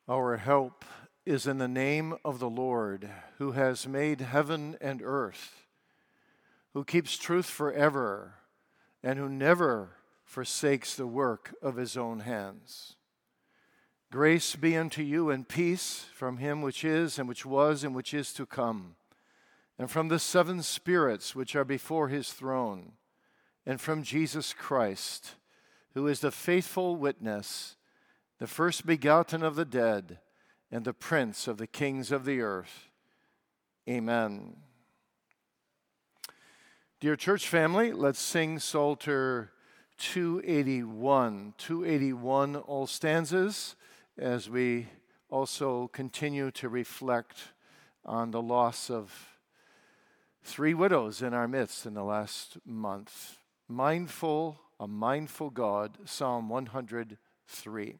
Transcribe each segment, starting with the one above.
Our help is in the name of the Lord, who has made heaven and earth, who keeps truth forever, and who never forsakes the work of his own hands. Grace be unto you and peace from him which is, and which was, and which is to come, and from the seven spirits which are before his throne, and from Jesus Christ, who is the faithful witness, the first begotten of the dead, and the prince of the kings of the earth. Amen. Dear church family, let's sing Psalter 281. 281, all stanzas, as we also continue to reflect on the loss of 3 widows in our midst in the last month. A mindful God, Psalm 103.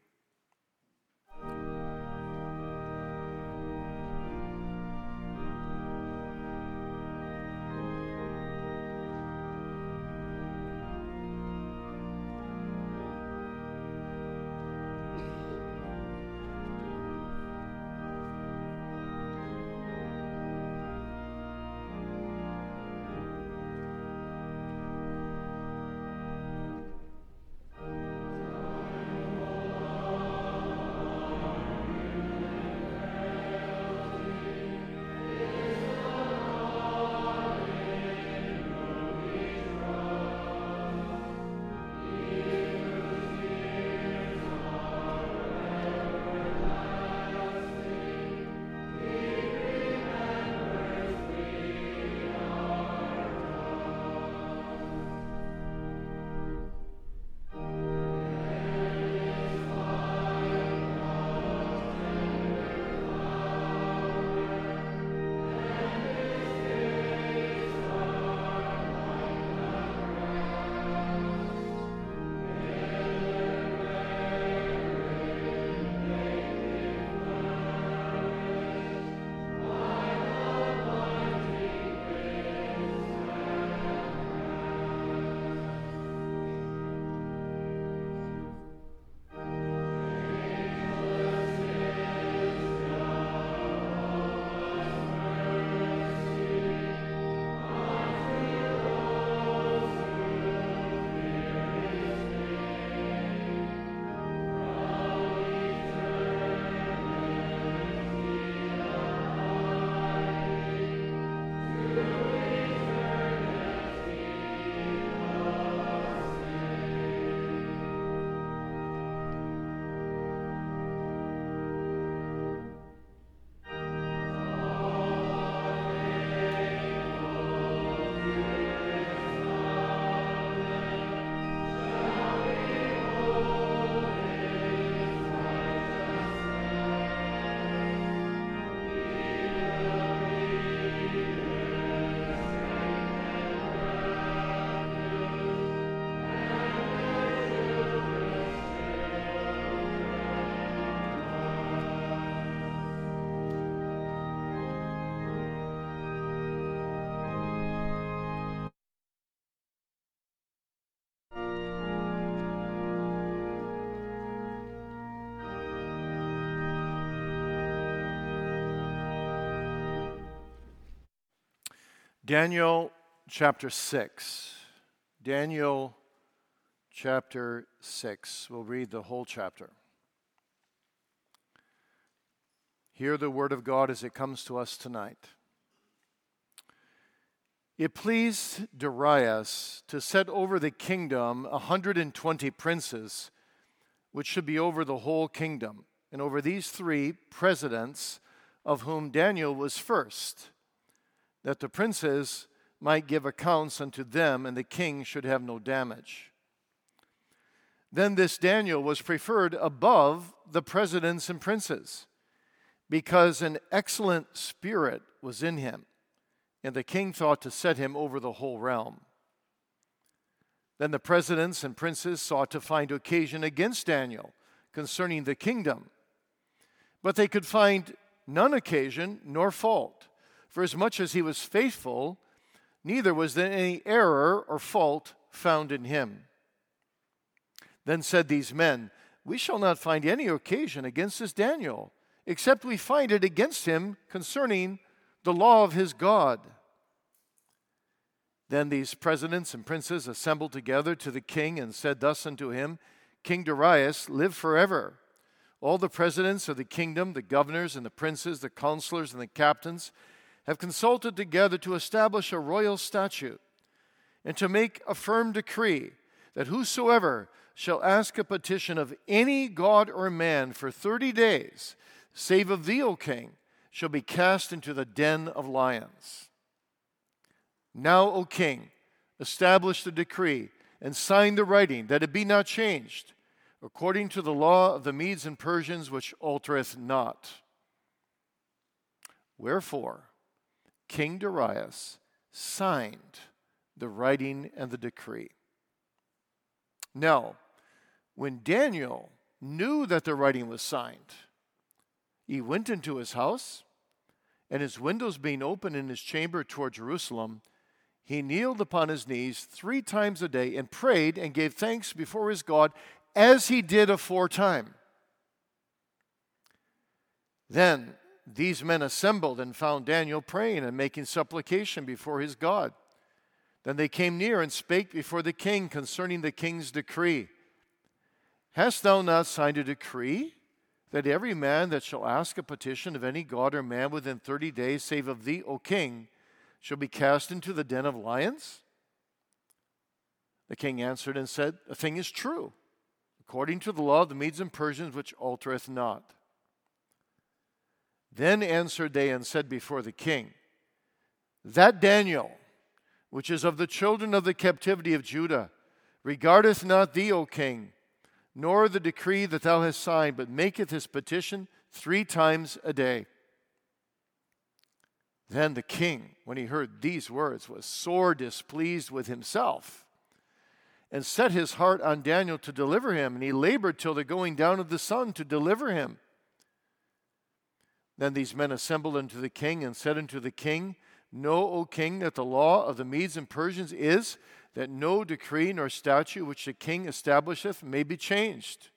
Daniel chapter 6. Daniel chapter 6. We'll read the whole chapter. Hear the word of God as it comes to us tonight. It pleased Darius to set over the kingdom 120 princes, which should be over the whole kingdom, and over these 3 presidents, of whom Daniel was first, that the princes might give accounts unto them, and the king should have no damage. Then this Daniel was preferred above the presidents and princes, because an excellent spirit was in him, and the king thought to set him over the whole realm. Then the presidents and princes sought to find occasion against Daniel concerning the kingdom, but they could find none occasion nor fault. For as much as he was faithful, neither was there any error or fault found in him. Then said these men, We shall not find any occasion against this Daniel, except we find it against him concerning the law of his God. Then these presidents and princes assembled together to the king and said thus unto him, King Darius, live forever. All the presidents of the kingdom, the governors and the princes, the counselors and the captains, have consulted together to establish a royal statute and to make a firm decree that whosoever shall ask a petition of any god or man for 30 days, save of thee, O king, shall be cast into the den of lions. Now, O king, establish the decree and sign the writing, that it be not changed, according to the law of the Medes and Persians, which altereth not. Wherefore, King Darius signed the writing and the decree. Now, when Daniel knew that the writing was signed, he went into his house, and his windows being open in his chamber toward Jerusalem, he kneeled upon his knees 3 times a day and prayed and gave thanks before his God, as he did aforetime. Then these men assembled and found Daniel praying and making supplication before his God. Then they came near and spake before the king concerning the king's decree. Hast thou not signed a decree that every man that shall ask a petition of any god or man within 30 days, save of thee, O king, shall be cast into the den of lions? The king answered and said, The thing is true, according to the law of the Medes and Persians, which altereth not. Then answered they and said before the king, That Daniel, which is of the children of the captivity of Judah, regardeth not thee, O king, nor the decree that thou hast signed, but maketh his petition 3 times a day. Then the king, when he heard these words, was sore displeased with himself, and set his heart on Daniel to deliver him, and he labored till the going down of the sun to deliver him. Then these men assembled unto the king and said unto the king, Know, O king, that the law of the Medes and Persians is that no decree nor statute which the king establisheth may be changed.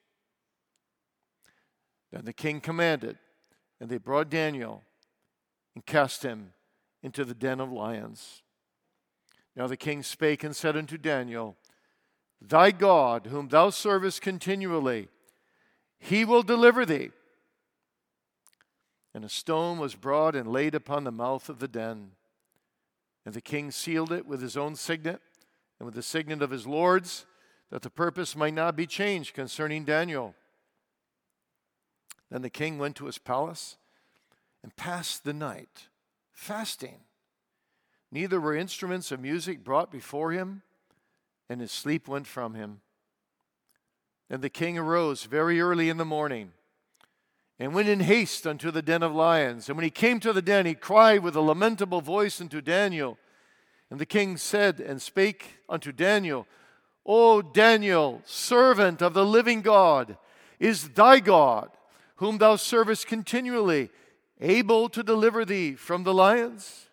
Then the king commanded, and they brought Daniel and cast him into the den of lions. Now the king spake and said unto Daniel, Thy God, whom thou servest continually, he will deliver thee. And a stone was brought and laid upon the mouth of the den. And the king sealed it with his own signet and with the signet of his lords, that the purpose might not be changed concerning Daniel. Then the king went to his palace and passed the night fasting. Neither were instruments of music brought before him, and his sleep went from him. And the king arose very early in the morning and went in haste unto the den of lions. And when he came to the den, he cried with a lamentable voice unto Daniel. And the king said and spake unto Daniel, O Daniel, servant of the living God, is thy God, whom thou servest continually, able to deliver thee from the lions?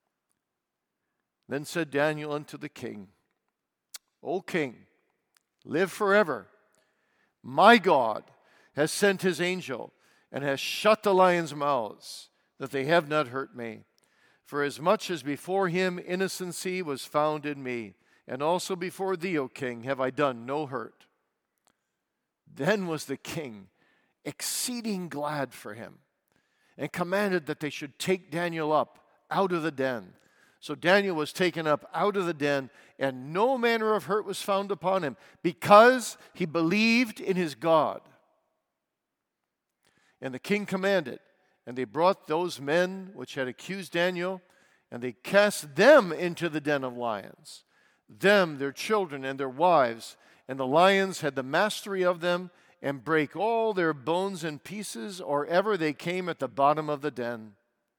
Then said Daniel unto the king, O king, live forever. My God has sent his angel, and has shut the lions' mouths, that they have not hurt me. For as much as before him innocency was found in me, and also before thee, O king, have I done no hurt. Then was the king exceeding glad for him, and commanded that they should take Daniel up out of the den. So Daniel was taken up out of the den, and no manner of hurt was found upon him, because he believed in his God. And the king commanded, and they brought those men which had accused Daniel, and they cast them into the den of lions, them, their children, and their wives. And the lions had the mastery of them, and brake all their bones in pieces, or ever they came at the bottom of the den.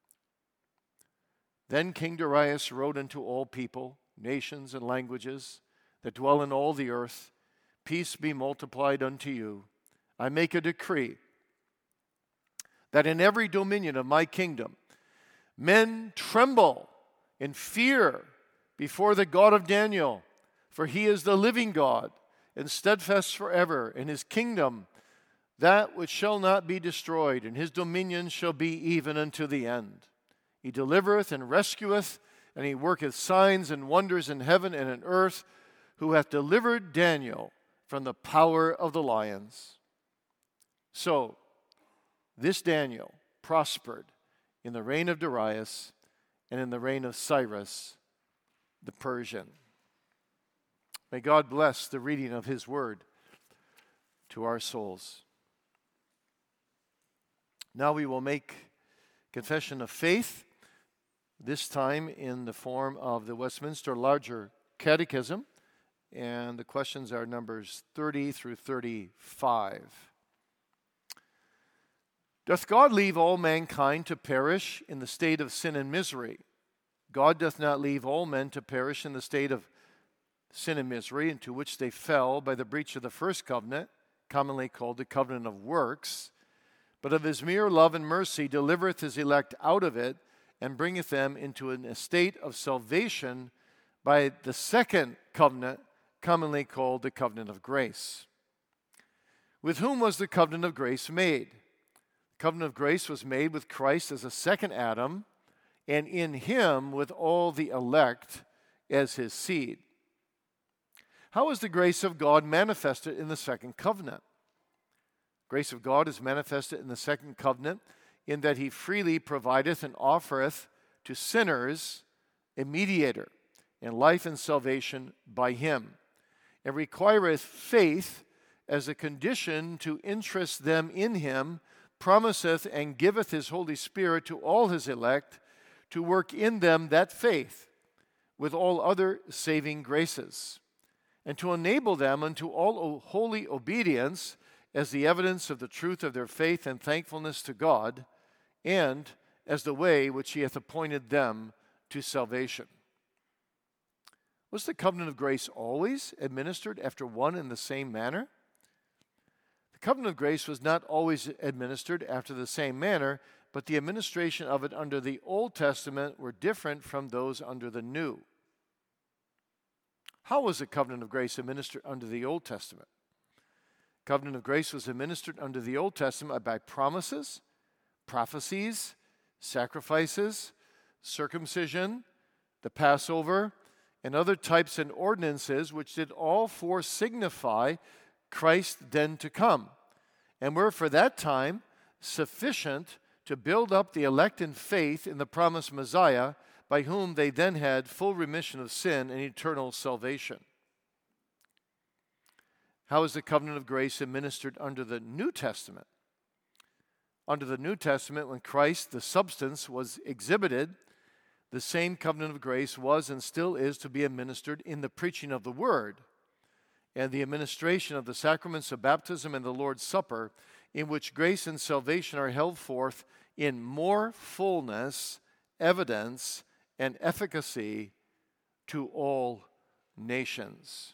Then King Darius wrote unto all people, nations, and languages that dwell in all the earth, Peace be multiplied unto you. I make a decree that in every dominion of my kingdom men tremble in fear before the God of Daniel, for he is the living God, and steadfast forever, in his kingdom that which shall not be destroyed, and his dominion shall be even unto the end. He delivereth and rescueth, and he worketh signs and wonders in heaven and in earth, who hath delivered Daniel from the power of the lions. So, this Daniel prospered in the reign of Darius and in the reign of Cyrus the Persian. May God bless the reading of his word to our souls. Now we will make confession of faith, this time in the form of the Westminster Larger Catechism, and the questions are numbers 30 through 35. Doth God leave all mankind to perish in the state of sin and misery? God doth not leave all men to perish in the state of sin and misery, into which they fell by the breach of the first covenant, commonly called the covenant of works, but of his mere love and mercy delivereth his elect out of it, and bringeth them into an estate of salvation by the second covenant, commonly called the covenant of grace. With whom was the covenant of grace made? The covenant of grace was made with Christ as a second Adam, and in him with all the elect as his seed. How is the grace of God manifested in the second covenant? Grace of God is manifested in the second covenant in that he freely provideth and offereth to sinners a mediator in life and salvation by him, and requireth faith as a condition to interest them in him, promiseth and giveth his Holy Spirit to all his elect to work in them that faith with all other saving graces, and to enable them unto all holy obedience as the evidence of the truth of their faith and thankfulness to God, and as the way which he hath appointed them to salvation. Was the covenant of grace always administered after one and the same manner? The covenant of grace was not always administered after the same manner, but the administration of it under the Old Testament were different from those under the New. How was the covenant of grace administered under the Old Testament? Covenant of grace was administered under the Old Testament by promises, prophecies, sacrifices, circumcision, the Passover, and other types and ordinances, which did all four signify Christ then to come, and were for that time sufficient to build up the elect in faith in the promised Messiah, by whom they then had full remission of sin and eternal salvation. How is the covenant of grace administered under the New Testament? Under the New Testament, when Christ, the substance, was exhibited, the same covenant of grace was and still is to be administered in the preaching of the Word and the administration of the sacraments of baptism and the Lord's Supper, in which grace and salvation are held forth in more fullness, evidence, and efficacy to all nations.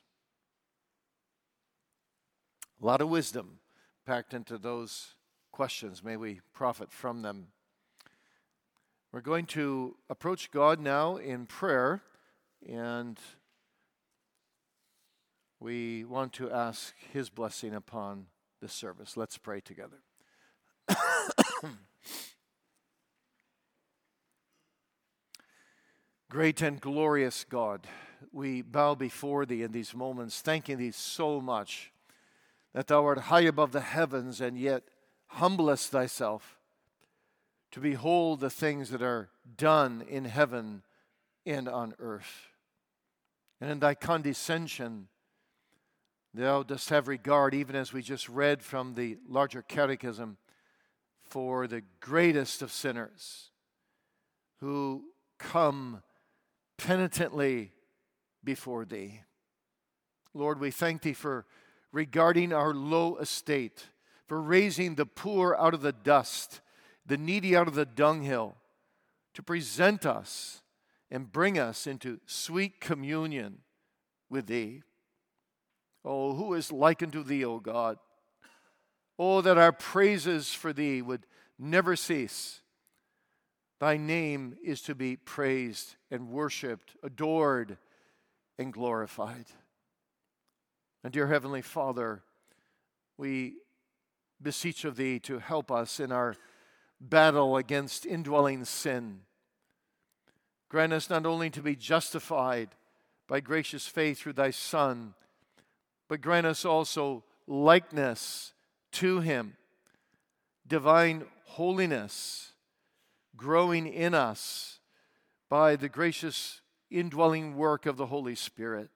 A lot of wisdom packed into those questions. May we profit from them. We're going to approach God now in prayer, and we want to ask his blessing upon this service. Let's pray together. Great and glorious God, we bow before thee in these moments, thanking thee so much that thou art high above the heavens and yet humblest thyself to behold the things that are done in heaven and on earth. And in thy condescension, thou dost have regard, even as we just read from the Larger Catechism, for the greatest of sinners who come penitently before thee. Lord, we thank thee for regarding our low estate, for raising the poor out of the dust, the needy out of the dunghill, to present us and bring us into sweet communion with thee. Oh, who is like unto thee, O God? Oh, that our praises for thee would never cease. Thy name is to be praised and worshiped, adored and glorified. And dear Heavenly Father, we beseech of Thee to help us in our battle against indwelling sin. Grant us not only to be justified by gracious faith through Thy Son, but grant us also likeness to Him, divine holiness growing in us by the gracious indwelling work of the Holy Spirit.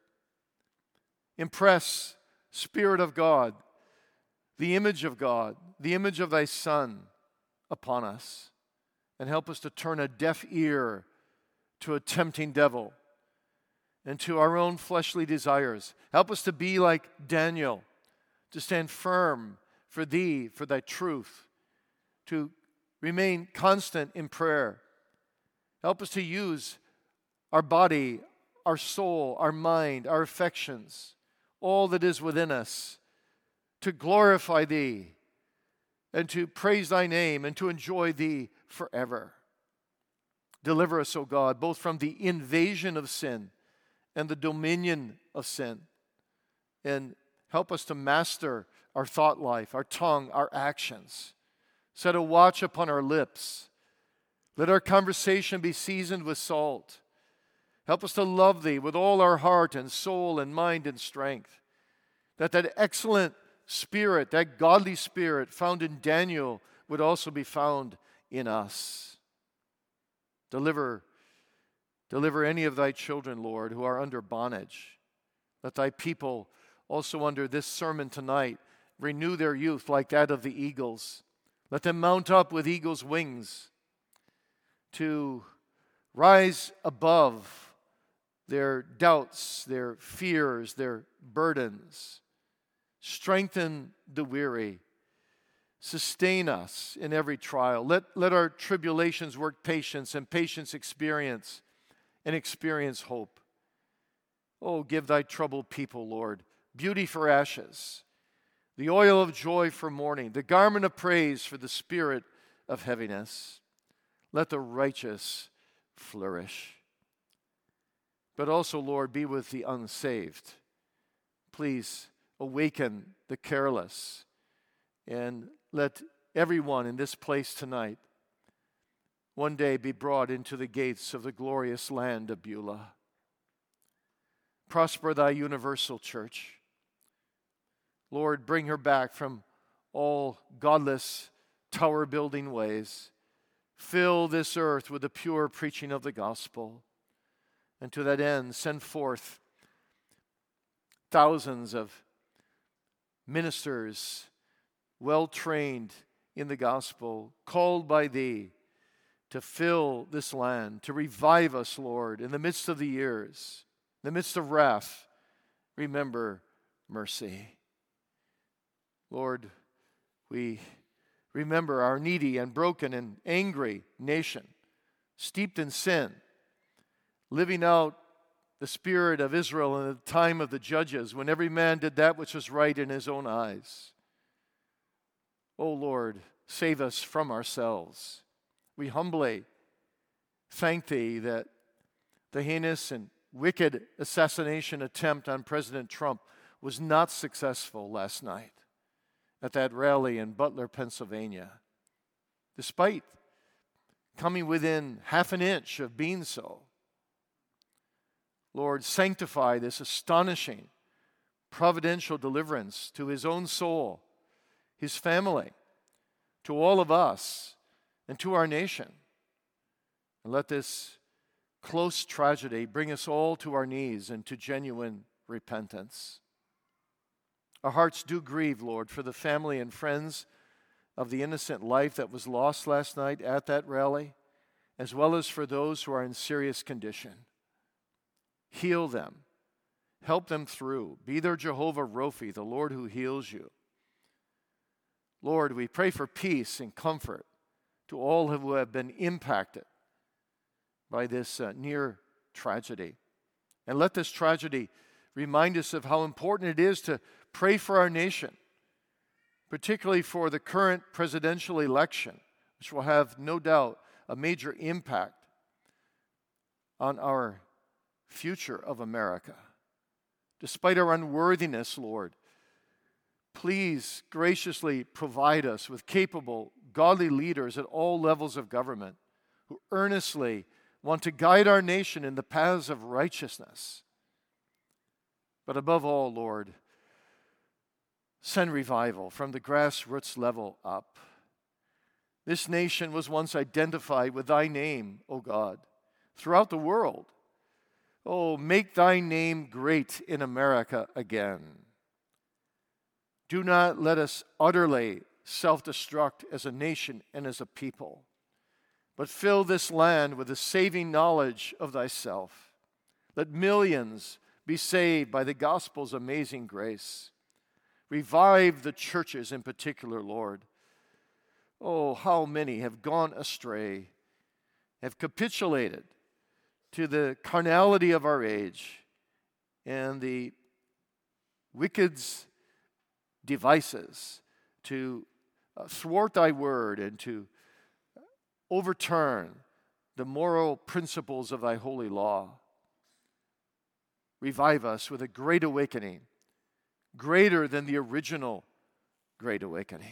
Impress, Spirit of God, the image of God, the image of Thy Son upon us, and help us to turn a deaf ear to a tempting devil and to our own fleshly desires. Help us to be like Daniel, to stand firm for Thee, for Thy truth, to remain constant in prayer. Help us to use our body, our soul, our mind, our affections, all that is within us, to glorify Thee and to praise Thy name and to enjoy Thee forever. Deliver us, O God, both from the invasion of sin and the dominion of sin, and help us to master our thought life, our tongue, our actions. Set a watch upon our lips. Let our conversation be seasoned with salt. Help us to love Thee with all our heart and soul and mind and strength. That excellent spirit, that godly spirit found in Daniel would also be found in us. Deliver any of Thy children, Lord, who are under bondage. Let Thy people also under this sermon tonight renew their youth like that of the eagles. Let them mount up with eagle's wings to rise above their doubts, their fears, their burdens. Strengthen the weary. Sustain us in every trial. Let our tribulations work patience, and patience experience hope. Oh, give Thy troubled people, Lord, beauty for ashes, the oil of joy for mourning, the garment of praise for the spirit of heaviness. Let the righteous flourish. But also, Lord, be with the unsaved. Please awaken the careless, and let everyone in this place tonight one day be brought into the gates of the glorious land of Beulah. Prosper Thy universal church. Lord, bring her back from all godless tower-building ways. Fill this earth with the pure preaching of the gospel. And to that end, send forth thousands of ministers, well-trained in the gospel, called by Thee to fill this land, to revive us, Lord, in the midst of the years, in the midst of wrath. Remember mercy. Lord, we remember our needy and broken and angry nation, steeped in sin, living out the spirit of Israel in the time of the judges, when every man did that which was right in his own eyes. Oh Lord, save us from ourselves. We humbly thank Thee that the heinous and wicked assassination attempt on President Trump was not successful last night at that rally in Butler, Pennsylvania, despite coming within half an inch of being so. Lord, sanctify this astonishing providential deliverance to his own soul, his family, to all of us, and to our nation. And let this close tragedy bring us all to our knees and to genuine repentance. Our hearts do grieve, Lord, for the family and friends of the innocent life that was lost last night at that rally, as well as for those who are in serious condition. Heal them. Help them through. Be their Jehovah Rophi, the Lord who heals you. Lord, we pray for peace and comfort to all who have been impacted by this near tragedy. And let this tragedy remind us of how important it is to pray for our nation, particularly for the current presidential election, which will have, no doubt, a major impact on our future of America. Despite our unworthiness, Lord, Please graciously provide us with capable, godly leaders at all levels of government who earnestly want to guide our nation in the paths of righteousness. But above all, Lord, send revival from the grassroots level up. This nation was once identified with thy name, O God, throughout the world. Oh, make thy name great in America again. Do not let us utterly self-destruct as a nation and as a people, but fill this land with the saving knowledge of thyself. Let millions be saved by the gospel's amazing grace. Revive the churches in particular, Lord. Oh, how many have gone astray, have capitulated to the carnality of our age and the wicked's devices to thwart thy word and to overturn the moral principles of thy holy law. Revive us with a great awakening, greater than the original great awakening.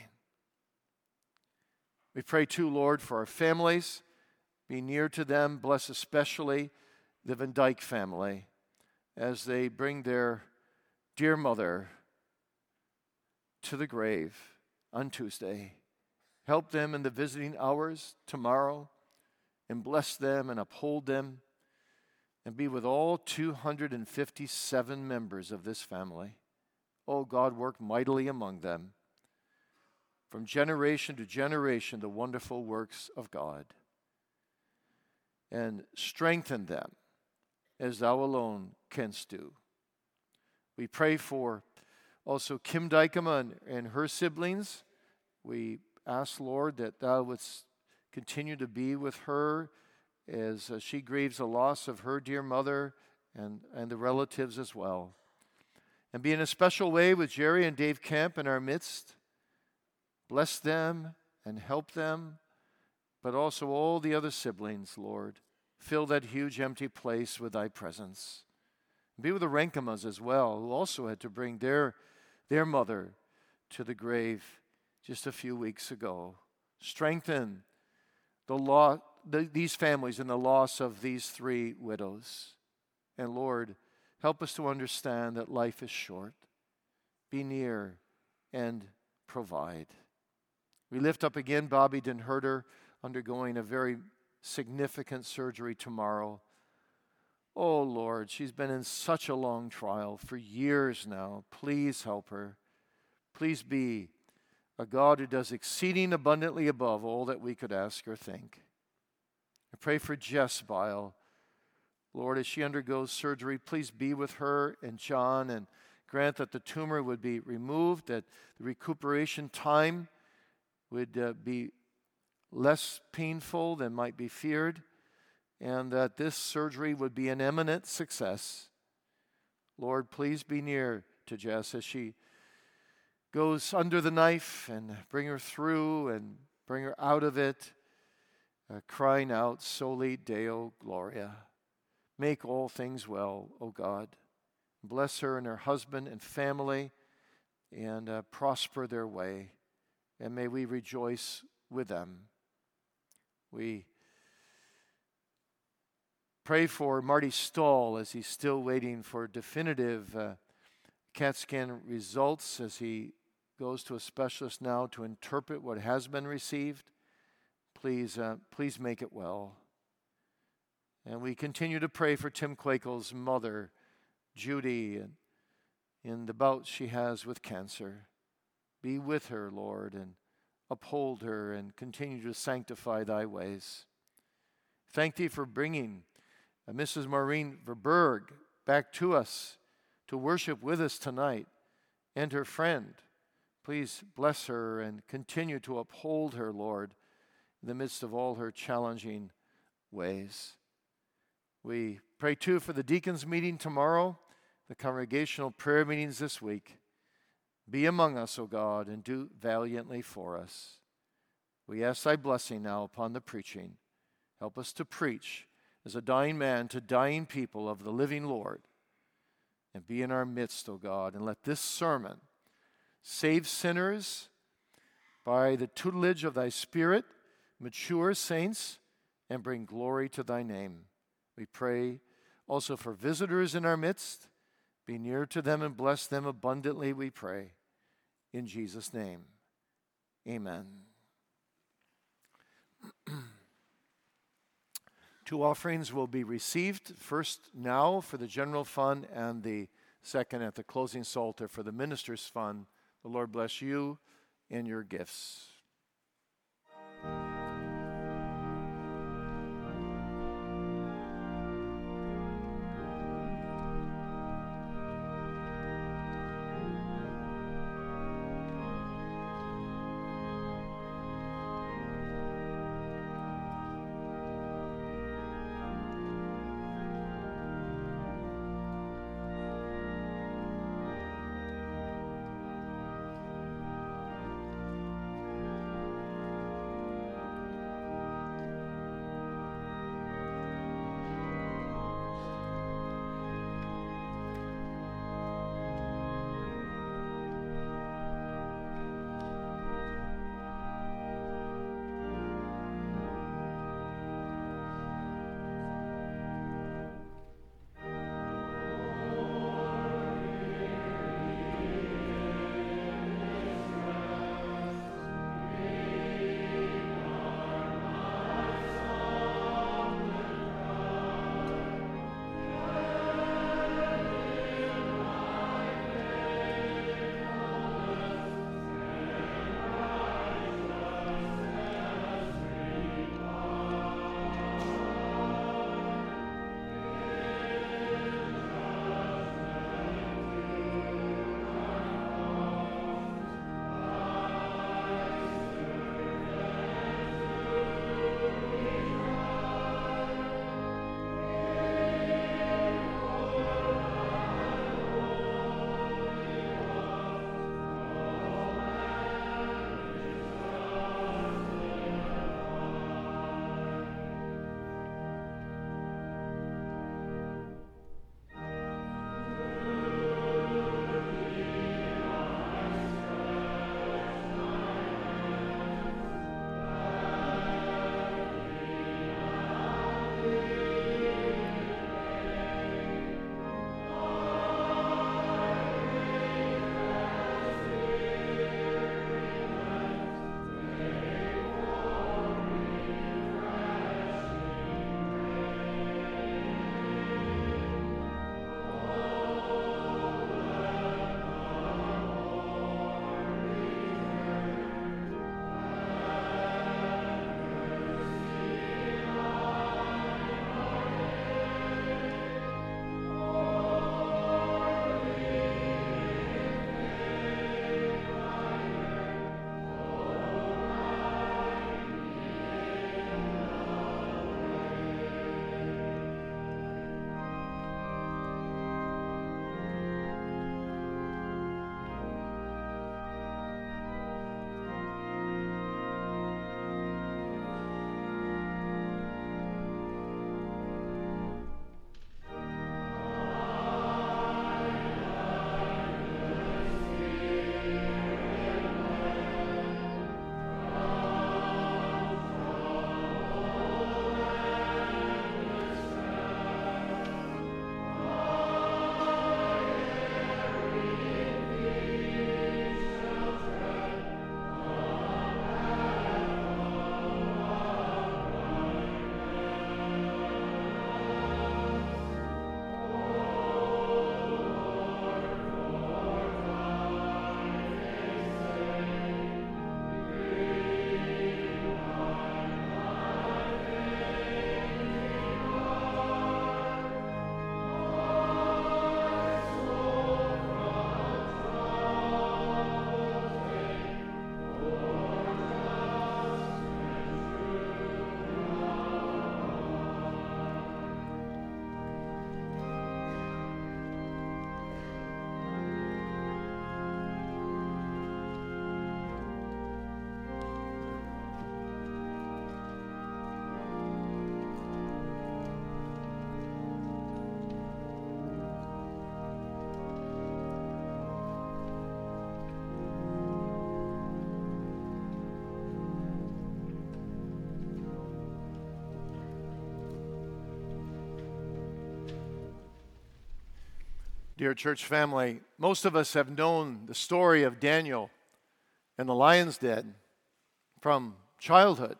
We pray too, Lord, for our families. Be near to them. Bless especially the Van Dyke family as they bring their dear mother to the grave on Tuesday. Help them in the visiting hours tomorrow and bless them and uphold them and be with all 257 members of this family. Oh, God, work mightily among them. From generation to generation, the wonderful works of God. And strengthen them as thou alone canst do. We pray for also Kim Dykema and her siblings. We ask, Lord, that thou wouldst continue to be with her as she grieves the loss of her dear mother and the relatives as well. And be in a special way with Jerry and Dave Camp in our midst. Bless them and help them, but also all the other siblings, Lord. Fill that huge empty place with thy presence. Be with the Renkemas as well, who also had to bring their mother to the grave just a few weeks ago. Strengthen these families in the loss of these three widows. And Lord, help us to understand that life is short. Be near and provide. We lift up again Bobby Denherter, undergoing a very significant surgery tomorrow. Oh, Lord, she's been in such a long trial for years now. Please help her. Please be a God who does exceeding abundantly above all that we could ask or think. I pray for Jess Bile. Lord, as she undergoes surgery, please be with her and John and grant that the tumor would be removed, that the recuperation time would be less painful than might be feared, and that this surgery would be an eminent success. Lord, please be near to Jess as she goes under the knife and bring her through and bring her out of it, crying out, Soli Deo Gloria. Make all things well, O God. Bless her and her husband and family and prosper their way. And may we rejoice with them. We pray for Marty Stahl as he's still waiting for definitive CAT scan results as he goes to a specialist now to interpret what has been received. Please make it well. And we continue to pray for Tim Quakel's mother, Judy, and in the bout she has with cancer. Be with her, Lord, and uphold her and continue to sanctify thy ways. Thank thee for bringing Mrs. Maureen Verberg back to us to worship with us tonight, and her friend. Please bless her and continue to uphold her, Lord, in the midst of all her challenging ways. We pray too for the deacons meeting tomorrow, the congregational prayer meetings this week. Be among us, O God, and do valiantly for us. We ask thy blessing now upon the preaching. Help us to preach as a dying man to dying people of the living Lord. And be in our midst, O God, and let this sermon Save sinners by the tutelage of thy Spirit, mature saints, and bring glory to thy name. We pray also for visitors in our midst. Be near to them and bless them abundantly, we pray. In Jesus' name, amen. Two offerings will be received, first now for the general fund and the second at the closing psalter for the minister's fund. The Lord bless you and your gifts. Dear church family, most of us have known the story of Daniel and the lion's den from childhood.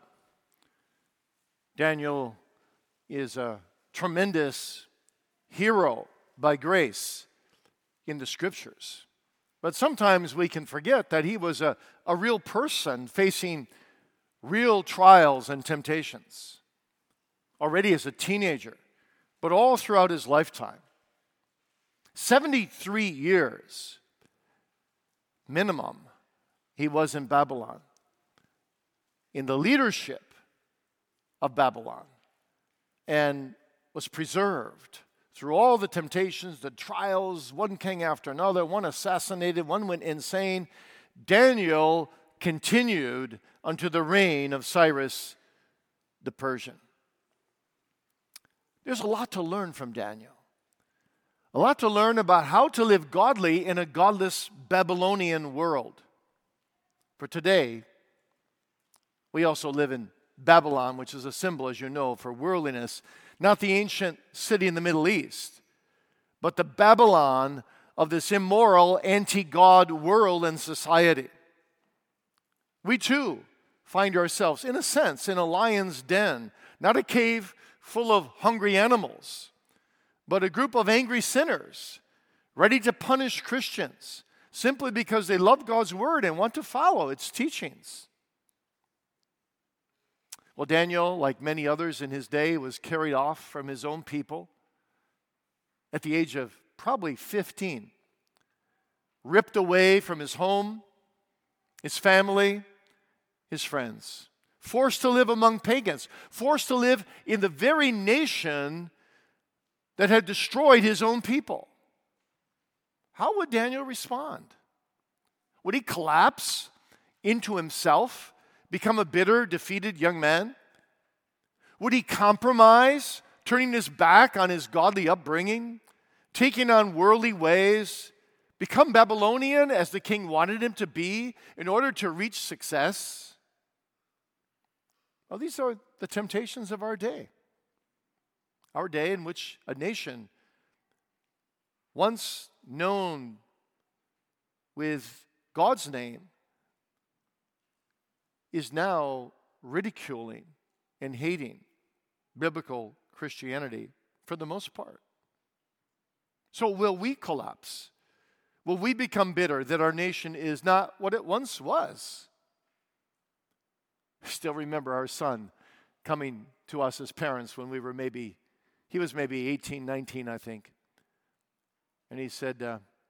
Daniel is a tremendous hero by grace in the scriptures. But sometimes we can forget that he was a real person facing real trials and temptations, already as a teenager, but all throughout his lifetime. 73 years minimum he was in Babylon, in the leadership of Babylon, and was preserved through all the temptations, the trials, one king after another, one assassinated, one went insane. Daniel continued unto the reign of Cyrus the Persian. There's a lot to learn from Daniel. A lot to learn about how to live godly in a godless Babylonian world. For today, we also live in Babylon, which is a symbol, as you know, for worldliness. Not the ancient city in the Middle East, but the Babylon of this immoral, anti-God world and society. We too find ourselves, in a sense, in a lion's den, not a cave full of hungry animals, but a group of angry sinners ready to punish Christians simply because they love God's word and want to follow its teachings. Well, Daniel, like many others in his day, was carried off from his own people at the age of probably 15, ripped away from his home, his family, his friends, forced to live among pagans, forced to live in the very nation that had destroyed his own people. How would Daniel respond? Would he collapse into himself, become a bitter, defeated young man? Would he compromise, turning his back on his godly upbringing, taking on worldly ways, become Babylonian as the king wanted him to be in order to reach success? Well, these are the temptations of our day. Our day in which a nation once known with God's name is now ridiculing and hating biblical Christianity for the most part. So will we collapse? Will we become bitter that our nation is not what it once was? I still remember our son coming to us as parents when we were he was maybe 18, 19, I think. And he said,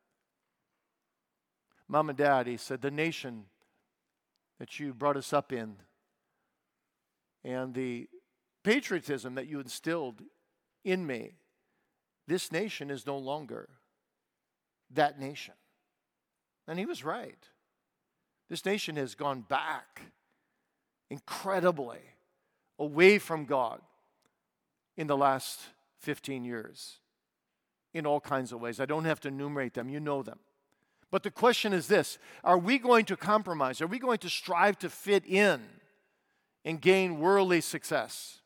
Mom and Dad, he said, the nation that you brought us up in and the patriotism that you instilled in me, this nation is no longer that nation. And he was right. This nation has gone back incredibly away from God in the last 15 years in all kinds of ways. I don't have to enumerate them. You know them. But the question is this: are we going to compromise? Are we going to strive to fit in and gain worldly success?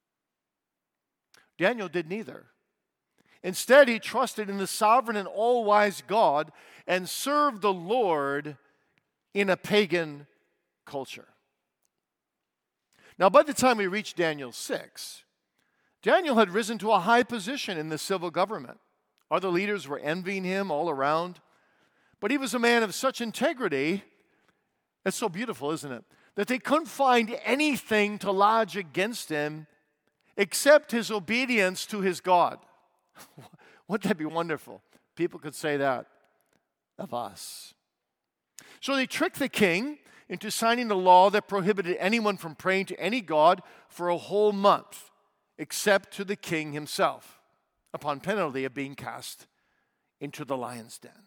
Daniel did neither. Instead, he trusted in the sovereign and all-wise God and served the Lord in a pagan culture. Now, by the time we reached Daniel 6, Daniel had risen to a high position in the civil government. Other leaders were envying him all around. But he was a man of such integrity, it's so beautiful, isn't it, that they couldn't find anything to lodge against him except his obedience to his God. Wouldn't that be wonderful? People could say that of us. So they tricked the king into signing a law that prohibited anyone from praying to any god for a whole month, except to the king himself, upon penalty of being cast into the lion's den.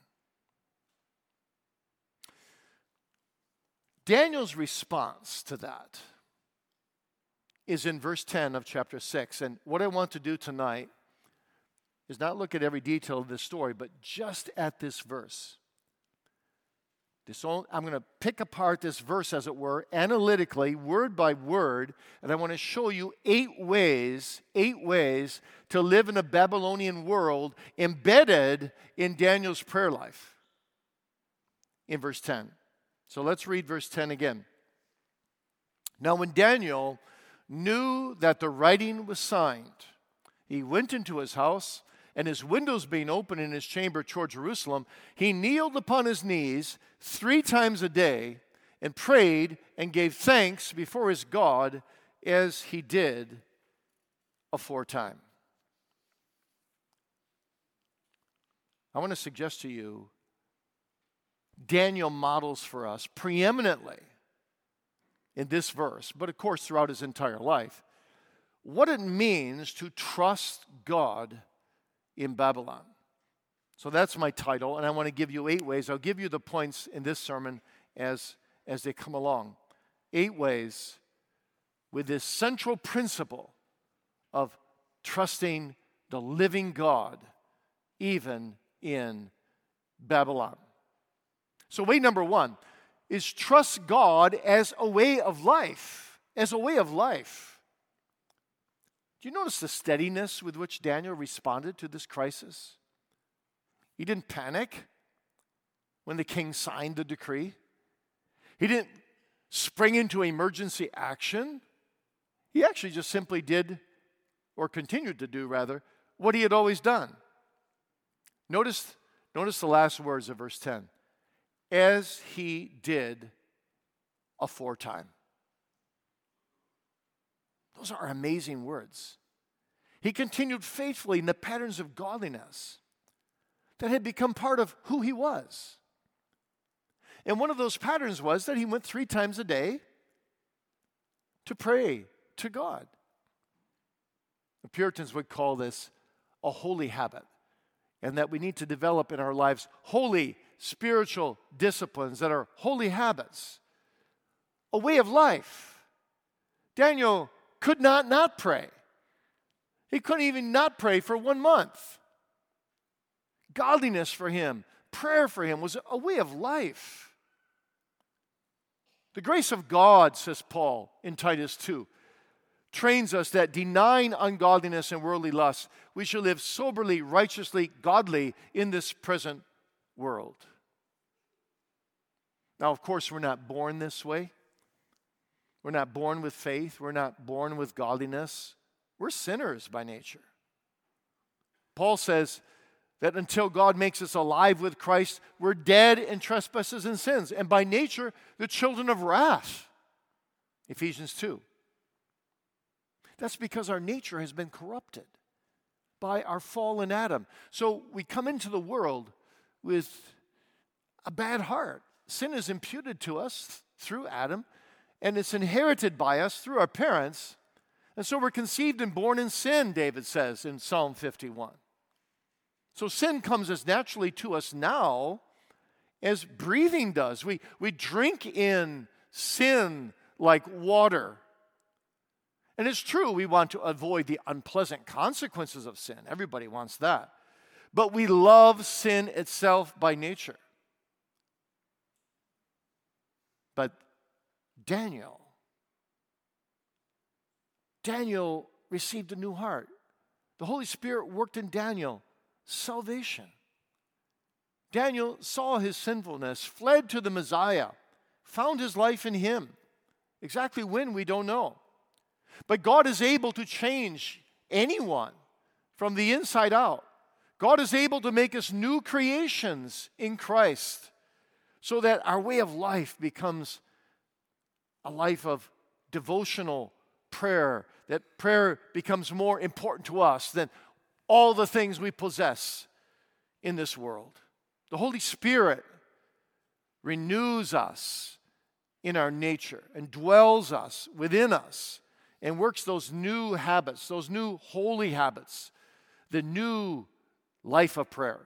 Daniel's response to that is in verse 10 of chapter 6. And what I want to do tonight is not look at every detail of this story, but just at this verse. I'm going to pick apart this verse, as it were, analytically, word by word, and I want to show you 8 ways to live in a Babylonian world embedded in Daniel's prayer life in verse 10. So let's read verse 10 again. Now when Daniel knew that the writing was signed, he went into his house, and his windows being open in his chamber toward Jerusalem, he kneeled upon his knees 3 times a day and prayed and gave thanks before his God as he did aforetime. I want to suggest to you, Daniel models for us preeminently in this verse, but of course throughout his entire life, what it means to trust God in Babylon. So that's my title, and I want to give you 8 ways. I'll give you the points in this sermon as they come along. 8 ways with this central principle of trusting the living God even in Babylon. So way number 1 is trust God as a way of life. As a way of life. Do you notice the steadiness with which Daniel responded to this crisis? He didn't panic when the king signed the decree. He didn't spring into emergency action. He actually just simply did, or continued to do rather, what he had always done. Notice the last words of verse 10. As he did aforetime. Those are amazing words. He continued faithfully in the patterns of godliness that had become part of who he was. And one of those patterns was that he went 3 times a day to pray to God. The Puritans would call this a holy habit, and that we need to develop in our lives holy spiritual disciplines that are holy habits, a way of life. Daniel could not pray. He couldn't even not pray for 1 month. Godliness for him, prayer for him was a way of life. The grace of God, says Paul in Titus 2, trains us that denying ungodliness and worldly lust, we should live soberly, righteously, godly in this present world. Now, of course, we're not born this way. We're not born with faith. We're not born with godliness. We're sinners by nature. Paul says that until God makes us alive with Christ, we're dead in trespasses and sins, and by nature, the children of wrath. Ephesians 2. That's because our nature has been corrupted by our fallen Adam. So we come into the world with a bad heart. Sin is imputed to us through Adam, and it's inherited by us through our parents. And so we're conceived and born in sin, David says in Psalm 51. So sin comes as naturally to us now as breathing does. We drink in sin like water. And it's true, we want to avoid the unpleasant consequences of sin. Everybody wants that. But we love sin itself by nature. But Daniel received a new heart. The Holy Spirit worked in Daniel salvation. Daniel saw his sinfulness, fled to the Messiah, found his life in him. Exactly when, we don't know. But God is able to change anyone from the inside out. God is able to make us new creations in Christ so that our way of life becomes a life of devotional prayer, that prayer becomes more important to us than all the things we possess in this world. The Holy Spirit renews us in our nature and dwells within us and works those new habits, those new holy habits, the new life of prayer.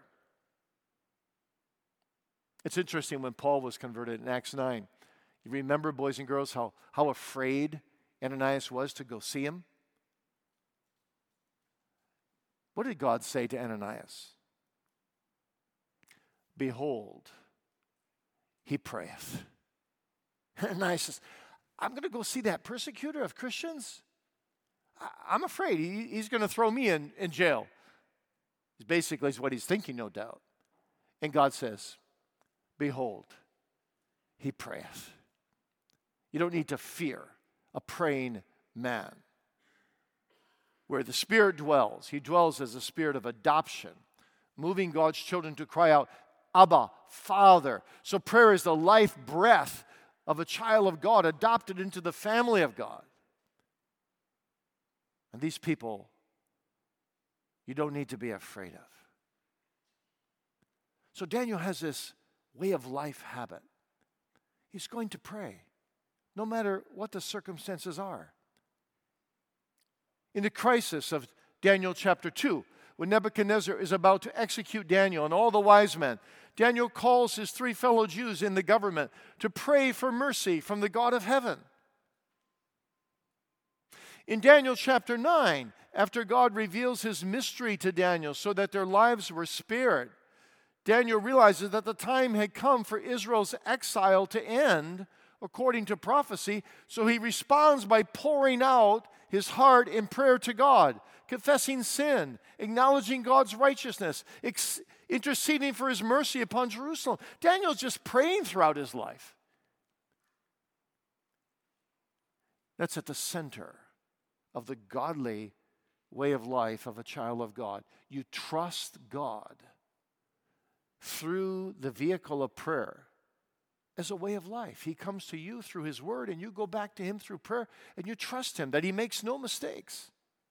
It's interesting when Paul was converted in Acts 9. You remember, boys and girls, how afraid Ananias was to go see him? What did God say to Ananias? Behold, he prayeth. And I says, I'm going to go see that persecutor of Christians? I'm afraid he's going to throw me in jail. Basically is what he's thinking, no doubt. And God says, behold, he prayeth. You don't need to fear a praying man. Where the Spirit dwells, he dwells as a spirit of adoption, moving God's children to cry out, Abba, Father. So prayer is the life breath of a child of God adopted into the family of God. And these people, you don't need to be afraid of. So Daniel has this way of life habit. He's going to pray, no matter what the circumstances are. In the crisis of Daniel chapter 2, when Nebuchadnezzar is about to execute Daniel and all the wise men, Daniel calls his 3 fellow Jews in the government to pray for mercy from the God of heaven. In Daniel chapter 9, after God reveals his mystery to Daniel so that their lives were spared, Daniel realizes that the time had come for Israel's exile to end, according to prophecy, so he responds by pouring out his heart in prayer to God, confessing sin, acknowledging God's righteousness, interceding for his mercy upon Jerusalem. Daniel's just praying throughout his life. That's at the center of the godly way of life of a child of God. You trust God through the vehicle of prayer as a way of life. He comes to you through his word, and you go back to him through prayer, and you trust him that he makes no mistakes.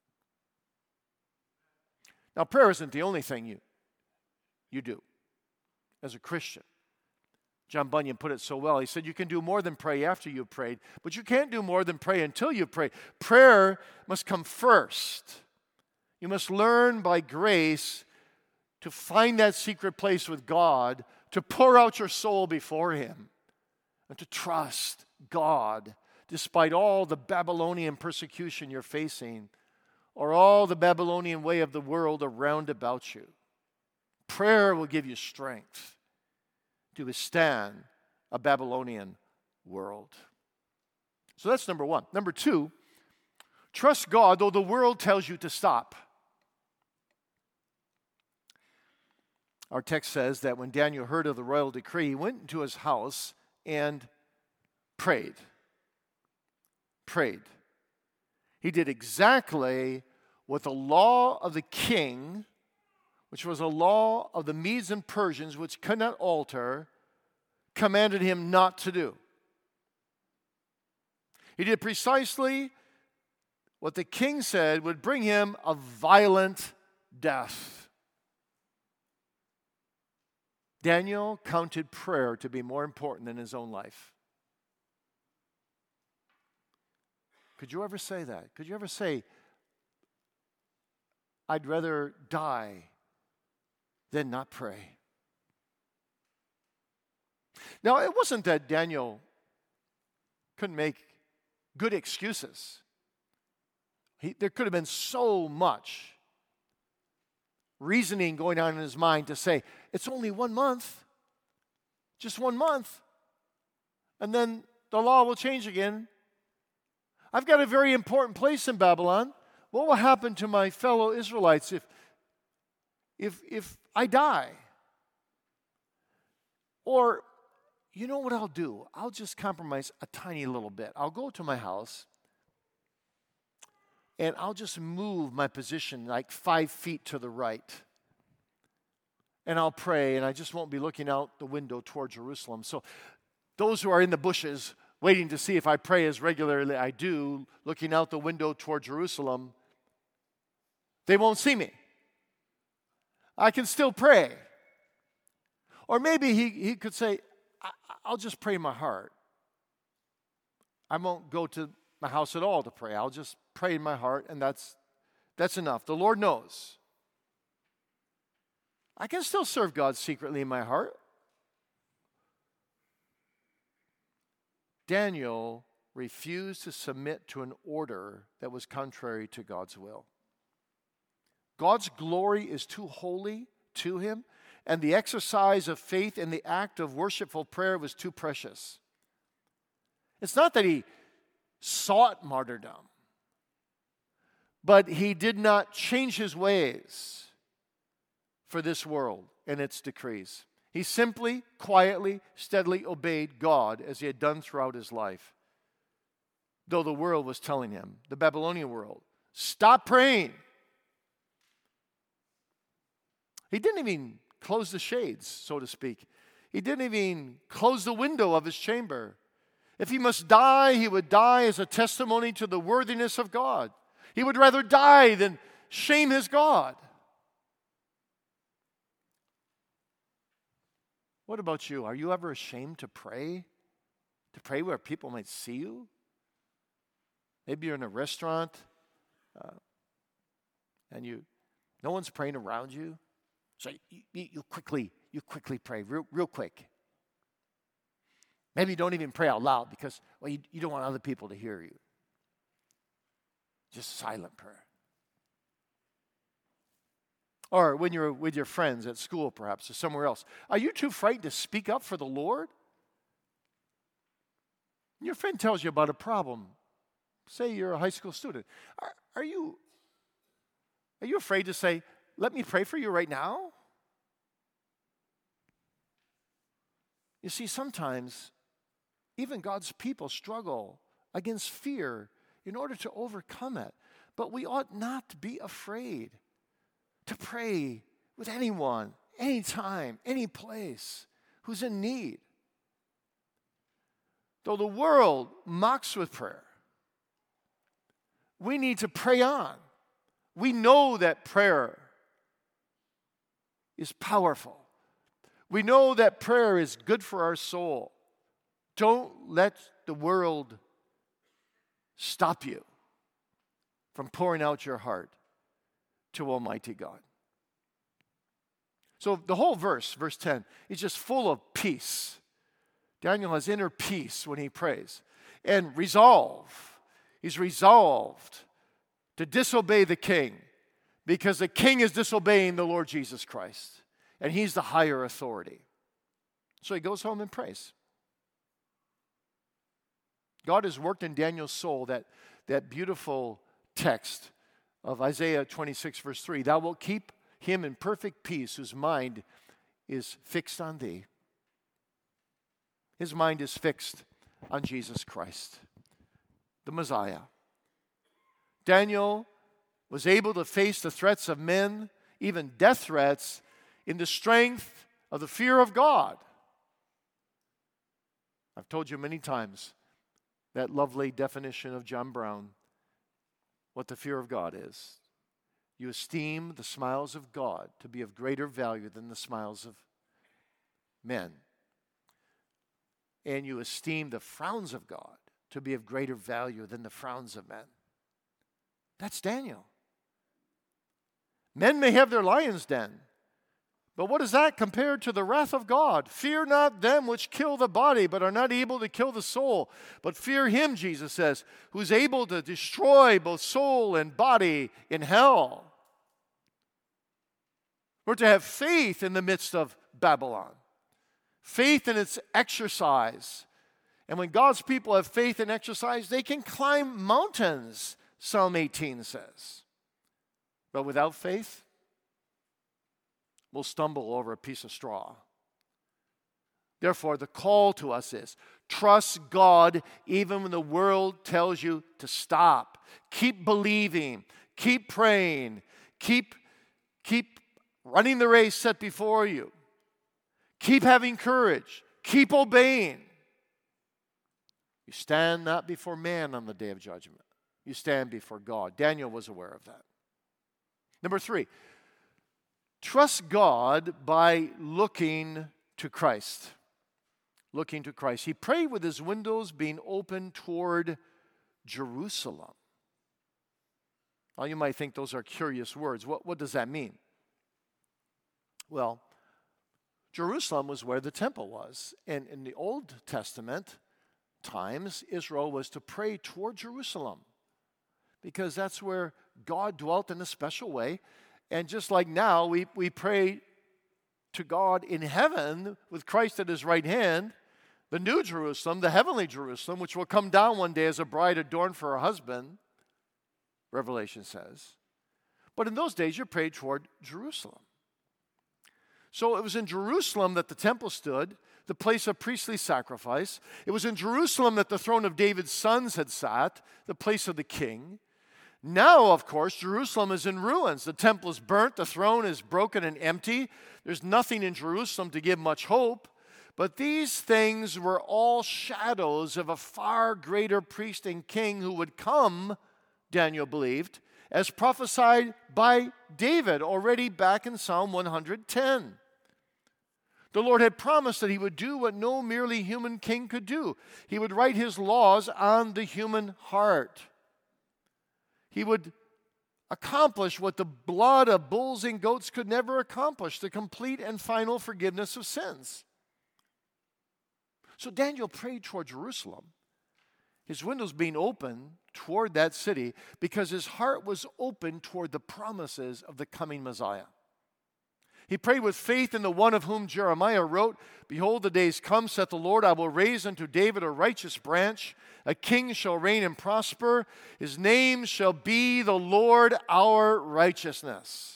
Now, prayer isn't the only thing you do as a Christian. John Bunyan put it so well. He said, you can do more than pray after you've prayed, but you can't do more than pray until you've prayed. Prayer must come first. You must learn by grace to find that secret place with God, to pour out your soul before him, and to trust God despite all the Babylonian persecution you're facing or all the Babylonian way of the world around about you. Prayer will give you strength to withstand a Babylonian world. So that's number one. Number two, trust God though the world tells you to stop. Our text says that when Daniel heard of the royal decree, he went into his house and prayed. Prayed. He did exactly what the law of the king, which was a law of the Medes and Persians, which could not alter, commanded him not to do. He did precisely what the king said would bring him a violent death. Daniel counted prayer to be more important than his own life. Could you ever say that? Could you ever say, I'd rather die than not pray? Now, it wasn't that Daniel couldn't make good excuses. There could have been so much reasoning going on in his mind to say, it's only 1 month, just 1 month, and then the law will change again. I've got a very important place in Babylon. What will happen to my fellow Israelites if I die? Or, you know what I'll do? I'll just compromise a tiny little bit. I'll go to my house, and I'll just move my position like 5 feet to the right. And I'll pray, and I just won't be looking out the window toward Jerusalem. So those who are in the bushes waiting to see if I pray as regularly I do, looking out the window toward Jerusalem, they won't see me. I can still pray. Or maybe he could say, I'll just pray in my heart. I won't go to my house at all to pray. I'll just pray in my heart, and that's enough. The Lord knows. I can still serve God secretly in my heart. Daniel refused to submit to an order that was contrary to God's will. God's glory is too holy to him, and the exercise of faith in the act of worshipful prayer was too precious. It's not that he sought martyrdom, but he did not change his ways for this world and its decrees. He simply, quietly, steadily obeyed God as he had done throughout his life. Though the world was telling him, the Babylonian world, stop praying. He didn't even close the shades, so to speak. He didn't even close the window of his chamber. If he must die, he would die as a testimony to the worthiness of God. He would rather die than shame his God. What about you? Are you ever ashamed to pray? To pray where people might see you? Maybe you're in a restaurant and no one's praying around you. So you quickly pray, real quick. Maybe you don't even pray out loud because, well, you don't want other people to hear you. Just silent prayer. Or when you're with your friends at school, perhaps, or somewhere else. Are you too frightened to speak up for the Lord? Your friend tells you about a problem. Say you're a high school student. Are you afraid to say, let me pray for you right now? You see, sometimes even God's people struggle against fear in order to overcome it. But we ought not be afraid to pray with anyone, anytime, any place who's in need. Though the world mocks with prayer, we need to pray on. We know that prayer is powerful. We know that prayer is good for our soul. Don't let the world stop you from pouring out your heart to Almighty God. So the whole verse 10, is just full of peace. Daniel has inner peace when he prays. And resolve. He's resolved to disobey the king because the king is disobeying the Lord Jesus Christ. And he's the higher authority. So he goes home and prays. God has worked in Daniel's soul that beautiful text of Isaiah 26, verse 3. Thou wilt keep him in perfect peace whose mind is fixed on thee. His mind is fixed on Jesus Christ, the Messiah. Daniel was able to face the threats of men, even death threats, in the strength of the fear of God. I've told you many times that lovely definition of John Brown, what the fear of God is. You esteem the smiles of God to be of greater value than the smiles of men. And you esteem the frowns of God to be of greater value than the frowns of men. That's Daniel. Men may have their lion's den, but what is that compared to the wrath of God? Fear not them which kill the body, but are not able to kill the soul. But fear him, Jesus says, who's able to destroy both soul and body in hell. We're to have faith in the midst of Babylon. Faith in its exercise. And when God's people have faith and exercise, they can climb mountains, Psalm 18 says. But without faith, we'll stumble over a piece of straw. Therefore, the call to us is, trust God even when the world tells you to stop. Keep believing. Keep praying. Keep running the race set before you. Keep having courage. Keep obeying. You stand not before man on the day of judgment. You stand before God. Daniel was aware of that. Number 3, trust God by looking to Christ. Looking to Christ. He prayed with his windows being open toward Jerusalem. Now you might think those are curious words. What does that mean? Well, Jerusalem was where the temple was. And in the Old Testament times, Israel was to pray toward Jerusalem because that's where God dwelt in a special way. And just like now, we pray to God in heaven with Christ at his right hand, the new Jerusalem, the heavenly Jerusalem, which will come down one day as a bride adorned for her husband, Revelation says. But in those days, you prayed toward Jerusalem. So it was in Jerusalem that the temple stood, the place of priestly sacrifice. It was in Jerusalem that the throne of David's sons had sat, the place of the king. Now, of course, Jerusalem is in ruins. The temple is burnt, the throne is broken and empty. There's nothing in Jerusalem to give much hope. But these things were all shadows of a far greater priest and king who would come, Daniel believed, as prophesied by David already back in Psalm 110. The Lord had promised that he would do what no merely human king could do. He would write his laws on the human heart. He would accomplish what the blood of bulls and goats could never accomplish, the complete and final forgiveness of sins. So Daniel prayed toward Jerusalem, his windows being open toward that city because his heart was open toward the promises of the coming Messiah. He prayed with faith in the one of whom Jeremiah wrote, "Behold, the days come, saith the Lord, I will raise unto David a righteous branch. A king shall reign and prosper. His name shall be the Lord our righteousness."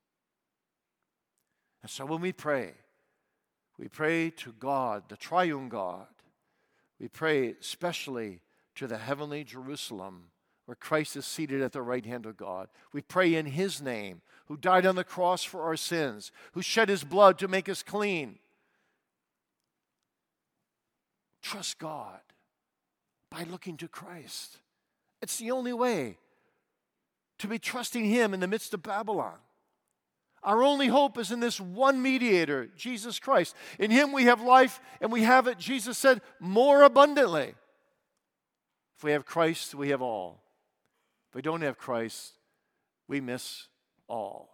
And so when we pray to God, the triune God. We pray especially to the heavenly Jerusalem, where Christ is seated at the right hand of God. We pray in his name, who died on the cross for our sins, who shed his blood to make us clean. Trust God by looking to Christ. It's the only way to be trusting him in the midst of Babylon. Our only hope is in this one mediator, Jesus Christ. In him we have life, and we have it, Jesus said, more abundantly. If we have Christ, we have all. If we don't have Christ, we miss all.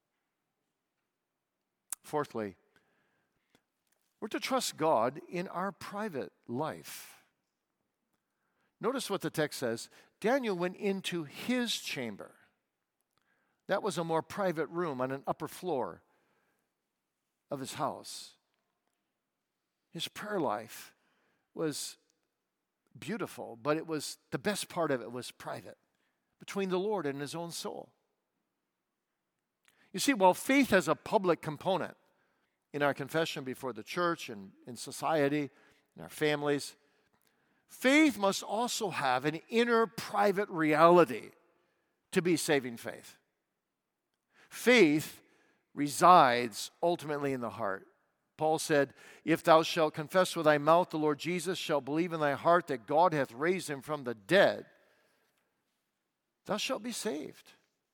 Fourthly, we're to trust God in our private life. Notice what the text says. Daniel went into his chamber. That was a more private room on an upper floor of his house. His prayer life was beautiful, but the best part of it was private, between the Lord and his own soul. You see, while faith has a public component in our confession before the church and in society, in our families, faith must also have an inner private reality to be saving faith. Faith resides ultimately in the heart. Paul said, "If thou shalt confess with thy mouth the Lord Jesus, shalt believe in thy heart that God hath raised him from the dead, thou shalt be saved."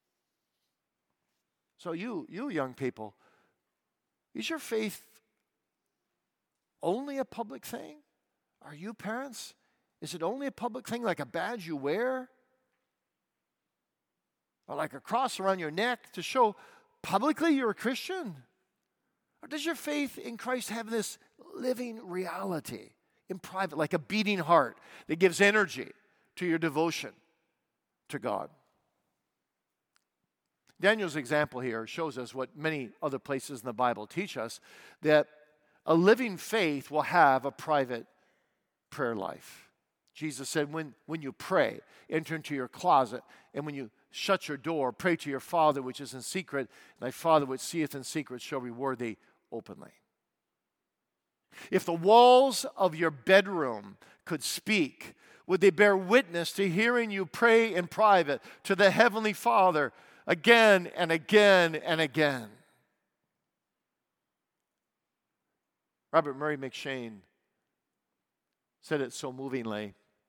So you young people, is your faith only a public thing? Are you parents? Is it only a public thing, like a badge you wear? Or like a cross around your neck to show publicly you're a Christian? Or does your faith in Christ have this living reality in private, like a beating heart that gives energy to your devotion to God? Daniel's example here shows us what many other places in the Bible teach us, that a living faith will have a private prayer life. Jesus said, when you pray, enter into your closet, and when you shut your door, pray to your Father which is in secret, and thy Father which seeth in secret shall reward thee openly. If the walls of your bedroom could speak, would they bear witness to hearing you pray in private to the Heavenly Father again and again and again? Robert Murray McCheyne said it so movingly.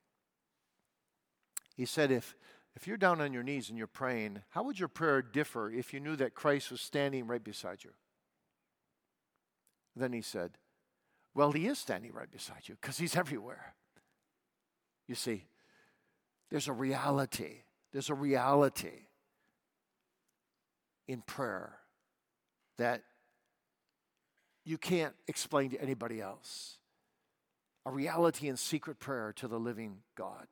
He said, if you're down on your knees and you're praying, how would your prayer differ if you knew that Christ was standing right beside you? Then he said, well, he is standing right beside you because he's everywhere. You see, there's a reality in prayer that you can't explain to anybody else. A reality in secret prayer to the living God.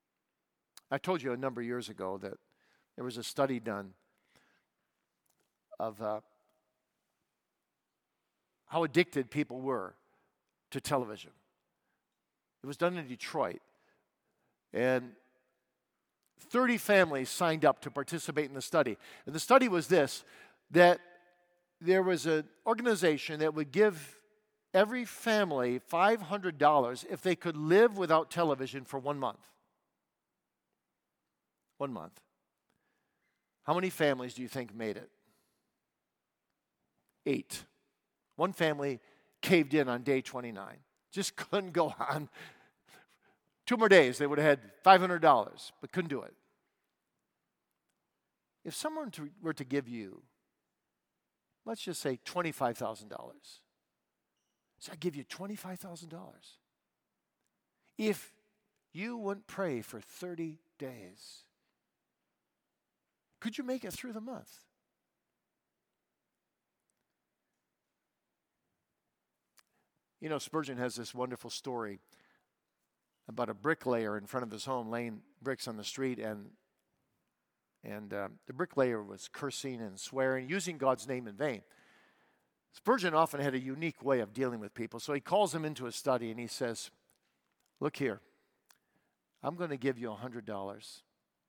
I told you a number of years ago that there was a study done of how addicted people were to television. It was done in Detroit. And 30 families signed up to participate in the study. And the study was this, that there was an organization that would give every family $500 if they could live without television for 1 month. 1 month. How many families do you think made it? 8. One family caved in on day 29. Just couldn't go on. 2 more days, they would have had $500, but couldn't do it. If someone were to give you, let's just say $25,000. So I give you $25,000. If you wouldn't pray for 30 days, could you make it through the month? You know, Spurgeon has this wonderful story about a bricklayer in front of his home laying bricks on the street, and the bricklayer was cursing and swearing, using God's name in vain. Spurgeon often had a unique way of dealing with people, so he calls them into his study and he says, look here, I'm going to give you $100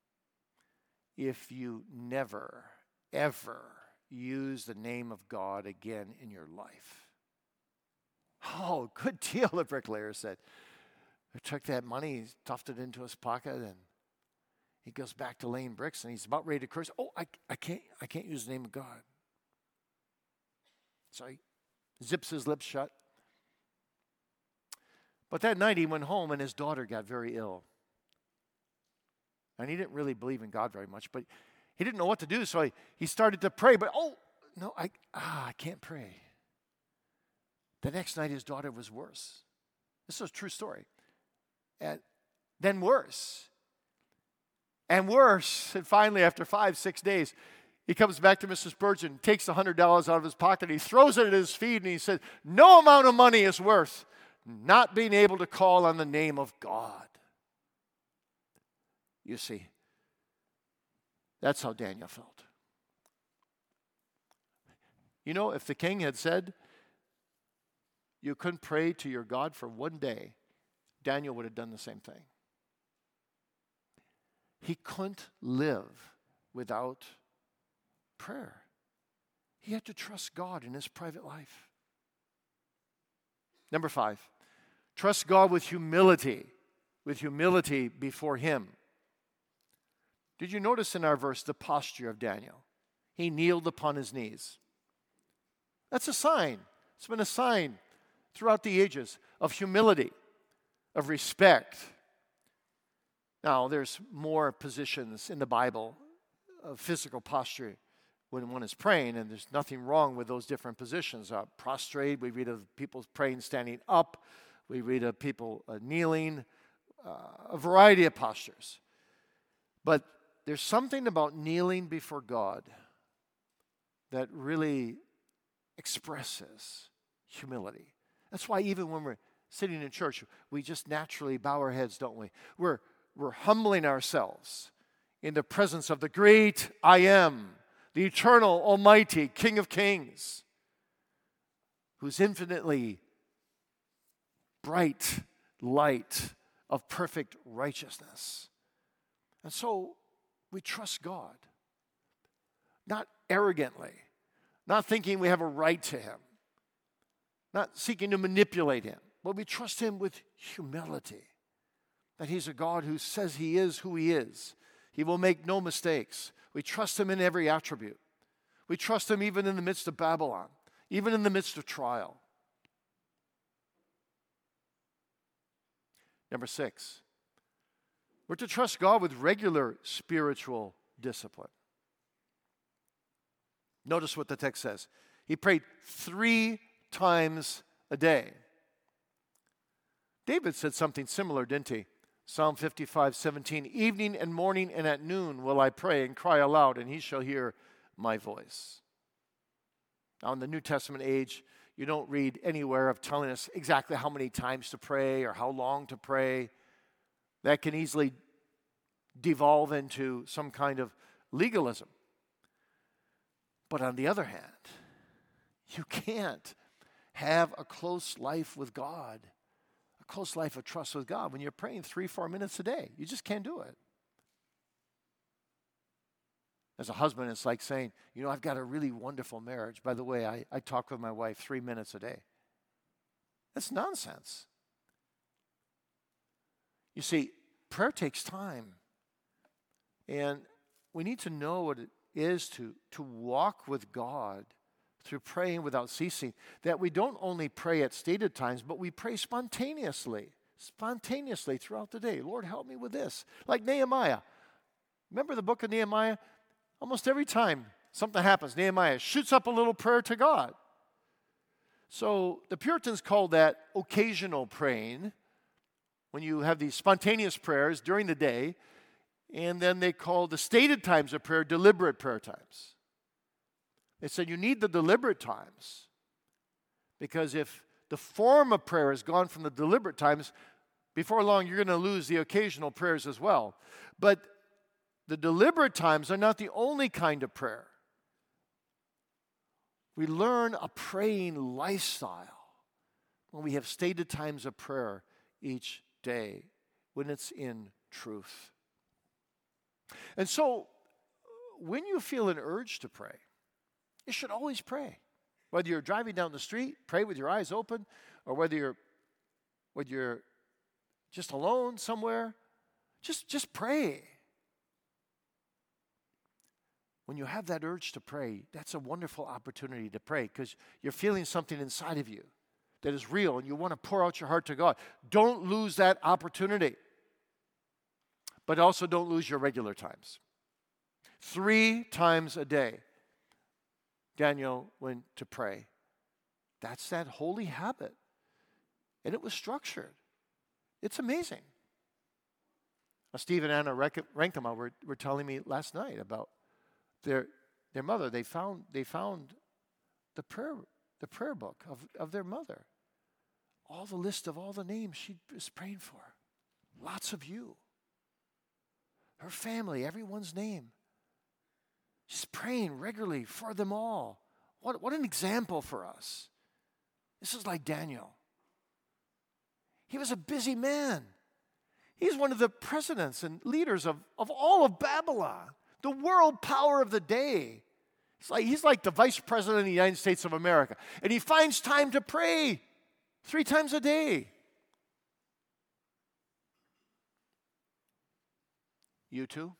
if you never, ever use the name of God again in your life. Oh, good deal, the bricklayer said. He took that money, he stuffed it into his pocket, and he goes back to laying bricks, and he's about ready to curse. Oh, I can't use the name of God. So he zips his lips shut. But that night he went home, and his daughter got very ill. And he didn't really believe in God very much, but he didn't know what to do, so he started to pray. But, I can't pray. The next night his daughter was worse. This is a true story. And then worse. And worse. And finally, after 5-6 days, he comes back to Mr. Spurgeon, takes $100 out of his pocket, he throws it at his feet, and he said, no amount of money is worth not being able to call on the name of God. You see, that's how Daniel felt. You know, if the king had said, you couldn't pray to your God for 1 day, Daniel would have done the same thing. He couldn't live without prayer. He had to trust God in his private life. Number 5, trust God with humility before him. Did you notice in our verse the posture of Daniel? He kneeled upon his knees. That's a sign. It's been a sign throughout the ages of humility, of respect. Now, there's more positions in the Bible of physical posture when one is praying, and there's nothing wrong with those different positions. Prostrate, we read of people praying standing up. We read of people kneeling, a variety of postures. But there's something about kneeling before God that really expresses humility. That's why even when we're sitting in church, we just naturally bow our heads, don't we? We're humbling ourselves in the presence of the great I Am, the eternal, almighty King of Kings, who's infinitely bright light of perfect righteousness. And so we trust God, not arrogantly, not thinking we have a right to him, not seeking to manipulate him, but we trust him with humility, that he's a God who says he is who he is. He will make no mistakes. We trust him in every attribute. We trust him even in the midst of Babylon, even in the midst of trial. Number 6, we're to trust God with regular spiritual discipline. Notice what the text says. He prayed 3 times a day. David said something similar, didn't he? Psalm 55:17, evening and morning and at noon will I pray and cry aloud, and he shall hear my voice. Now, in the New Testament age, you don't read anywhere of telling us exactly how many times to pray or how long to pray. That can easily devolve into some kind of legalism. But on the other hand, you can't have a close life with God, a close life of trust with God when you're praying 3-4 minutes a day. You just can't do it. As a husband, it's like saying, I've got a really wonderful marriage. By the way, I talk with my wife 3 minutes a day. That's nonsense. You see, prayer takes time. And we need to know what it is to walk with God through praying without ceasing. That we don't only pray at stated times, but we pray spontaneously throughout the day. Lord, help me with this. Like Nehemiah. Remember the book of Nehemiah? Almost every time something happens, Nehemiah shoots up a little prayer to God. So the Puritans called that occasional praying, when you have these spontaneous prayers during the day, and then they called the stated times of prayer deliberate prayer times. They said you need the deliberate times, because if the form of prayer has gone from the deliberate times, before long you're going to lose the occasional prayers as well. But the deliberate times are not the only kind of prayer. We learn a praying lifestyle when we have stated times of prayer each day, when it's in truth. And so, when you feel an urge to pray, you should always pray. Whether you're driving down the street, pray with your eyes open, or whether you're just alone somewhere, just pray. When you have that urge to pray, that's a wonderful opportunity to pray, because you're feeling something inside of you that is real and you want to pour out your heart to God. Don't lose that opportunity. But also don't lose your regular times. 3 times a day, Daniel went to pray. That's that holy habit. And it was structured. It's amazing. Steve and Anna Renkema were telling me last night about their mother. They found the prayer book of their mother. All the list of all the names she was praying for. Lots of you. Her family, everyone's name. She's praying regularly for them all. What an example for us. This is like Daniel. He was a busy man. He's one of the presidents and leaders of all of Babylon, the world power of the day. He's like the vice president of the United States of America. And he finds time to pray 3 times a day. You too?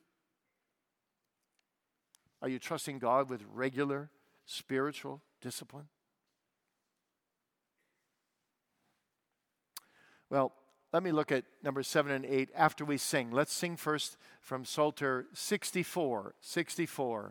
Are you trusting God with regular spiritual discipline? Well, let me look at numbers 7 and 8 after we sing. Let's sing first from Psalter 64. 64.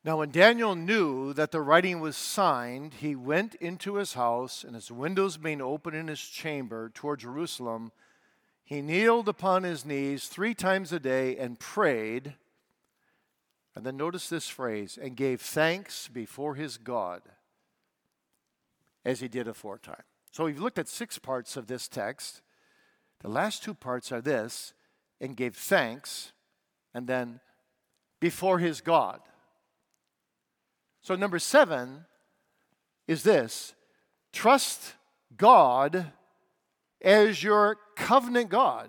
Now, when Daniel knew that the writing was signed, he went into his house, and his windows being open in his chamber toward Jerusalem, he kneeled upon his knees 3 times a day and prayed. And then notice this phrase, and gave thanks before his God, as he did aforetime. So we've looked at 6 parts of this text. The last 2 parts are this, and gave thanks, and then before his God. So number 7 is this: trust God as your covenant God.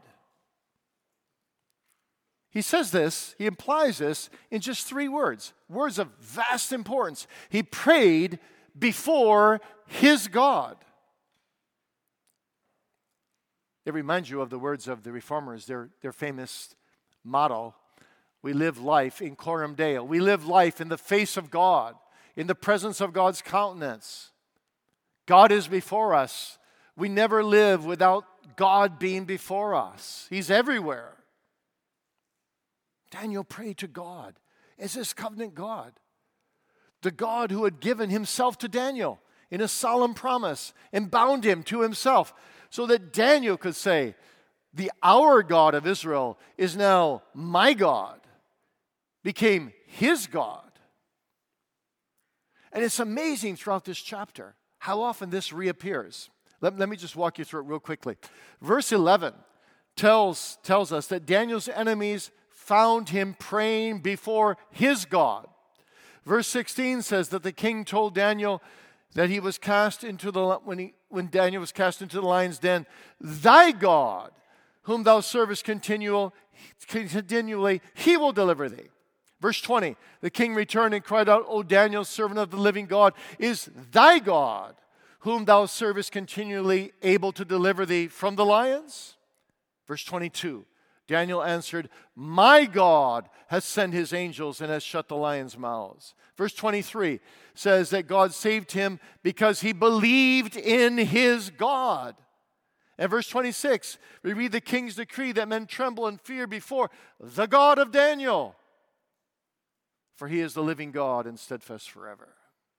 He says this, he implies this in just 3 words of vast importance. He prayed before his God. It reminds you of the words of the Reformers, their famous motto: we live life in coram Deo. We live life in the face of God, in the presence of God's countenance. God is before us. We never live without God being before us. He's everywhere. Daniel prayed to God as his covenant God, the God who had given himself to Daniel in a solemn promise and bound him to himself, so that Daniel could say, the our God of Israel is now my God, became his God. And it's amazing throughout this chapter how often this reappears. Let me just walk you through it real quickly. Verse 11 tells us that Daniel's enemies found him praying before his God. Verse 16 says that the king told Daniel that he was cast into when Daniel was cast into the lion's den, thy God, whom thou servest continually, he will deliver thee. Verse 20, the king returned and cried out, O Daniel, servant of the living God, is thy God, whom thou servest continually, able to deliver thee from the lions? Verse 22, Daniel answered, my God has sent his angels and has shut the lions' mouths. Verse 23 says that God saved him because he believed in his God. And verse 26, we read the king's decree that men tremble and fear before the God of Daniel, for he is the living God and steadfast forever.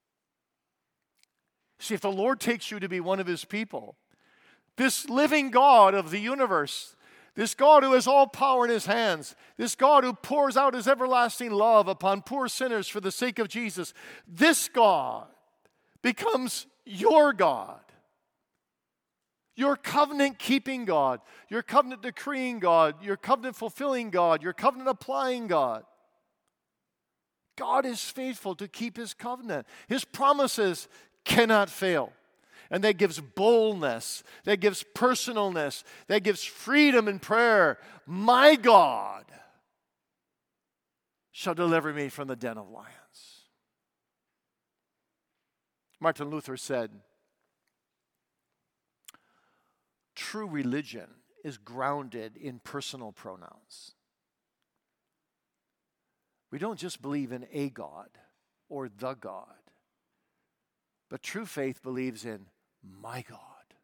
See, if the Lord takes you to be one of his people, this living God of the universe, this God who has all power in his hands, this God who pours out his everlasting love upon poor sinners for the sake of Jesus, this God becomes your God, your covenant-keeping God, your covenant-decreeing God, your covenant-fulfilling God, your covenant-applying God. God is faithful to keep his covenant. His promises cannot fail. And that gives boldness, that gives personalness, that gives freedom in prayer. My God shall deliver me from the den of lions. Martin Luther said, true religion is grounded in personal pronouns. We don't just believe in a God or the God, but true faith believes in my God.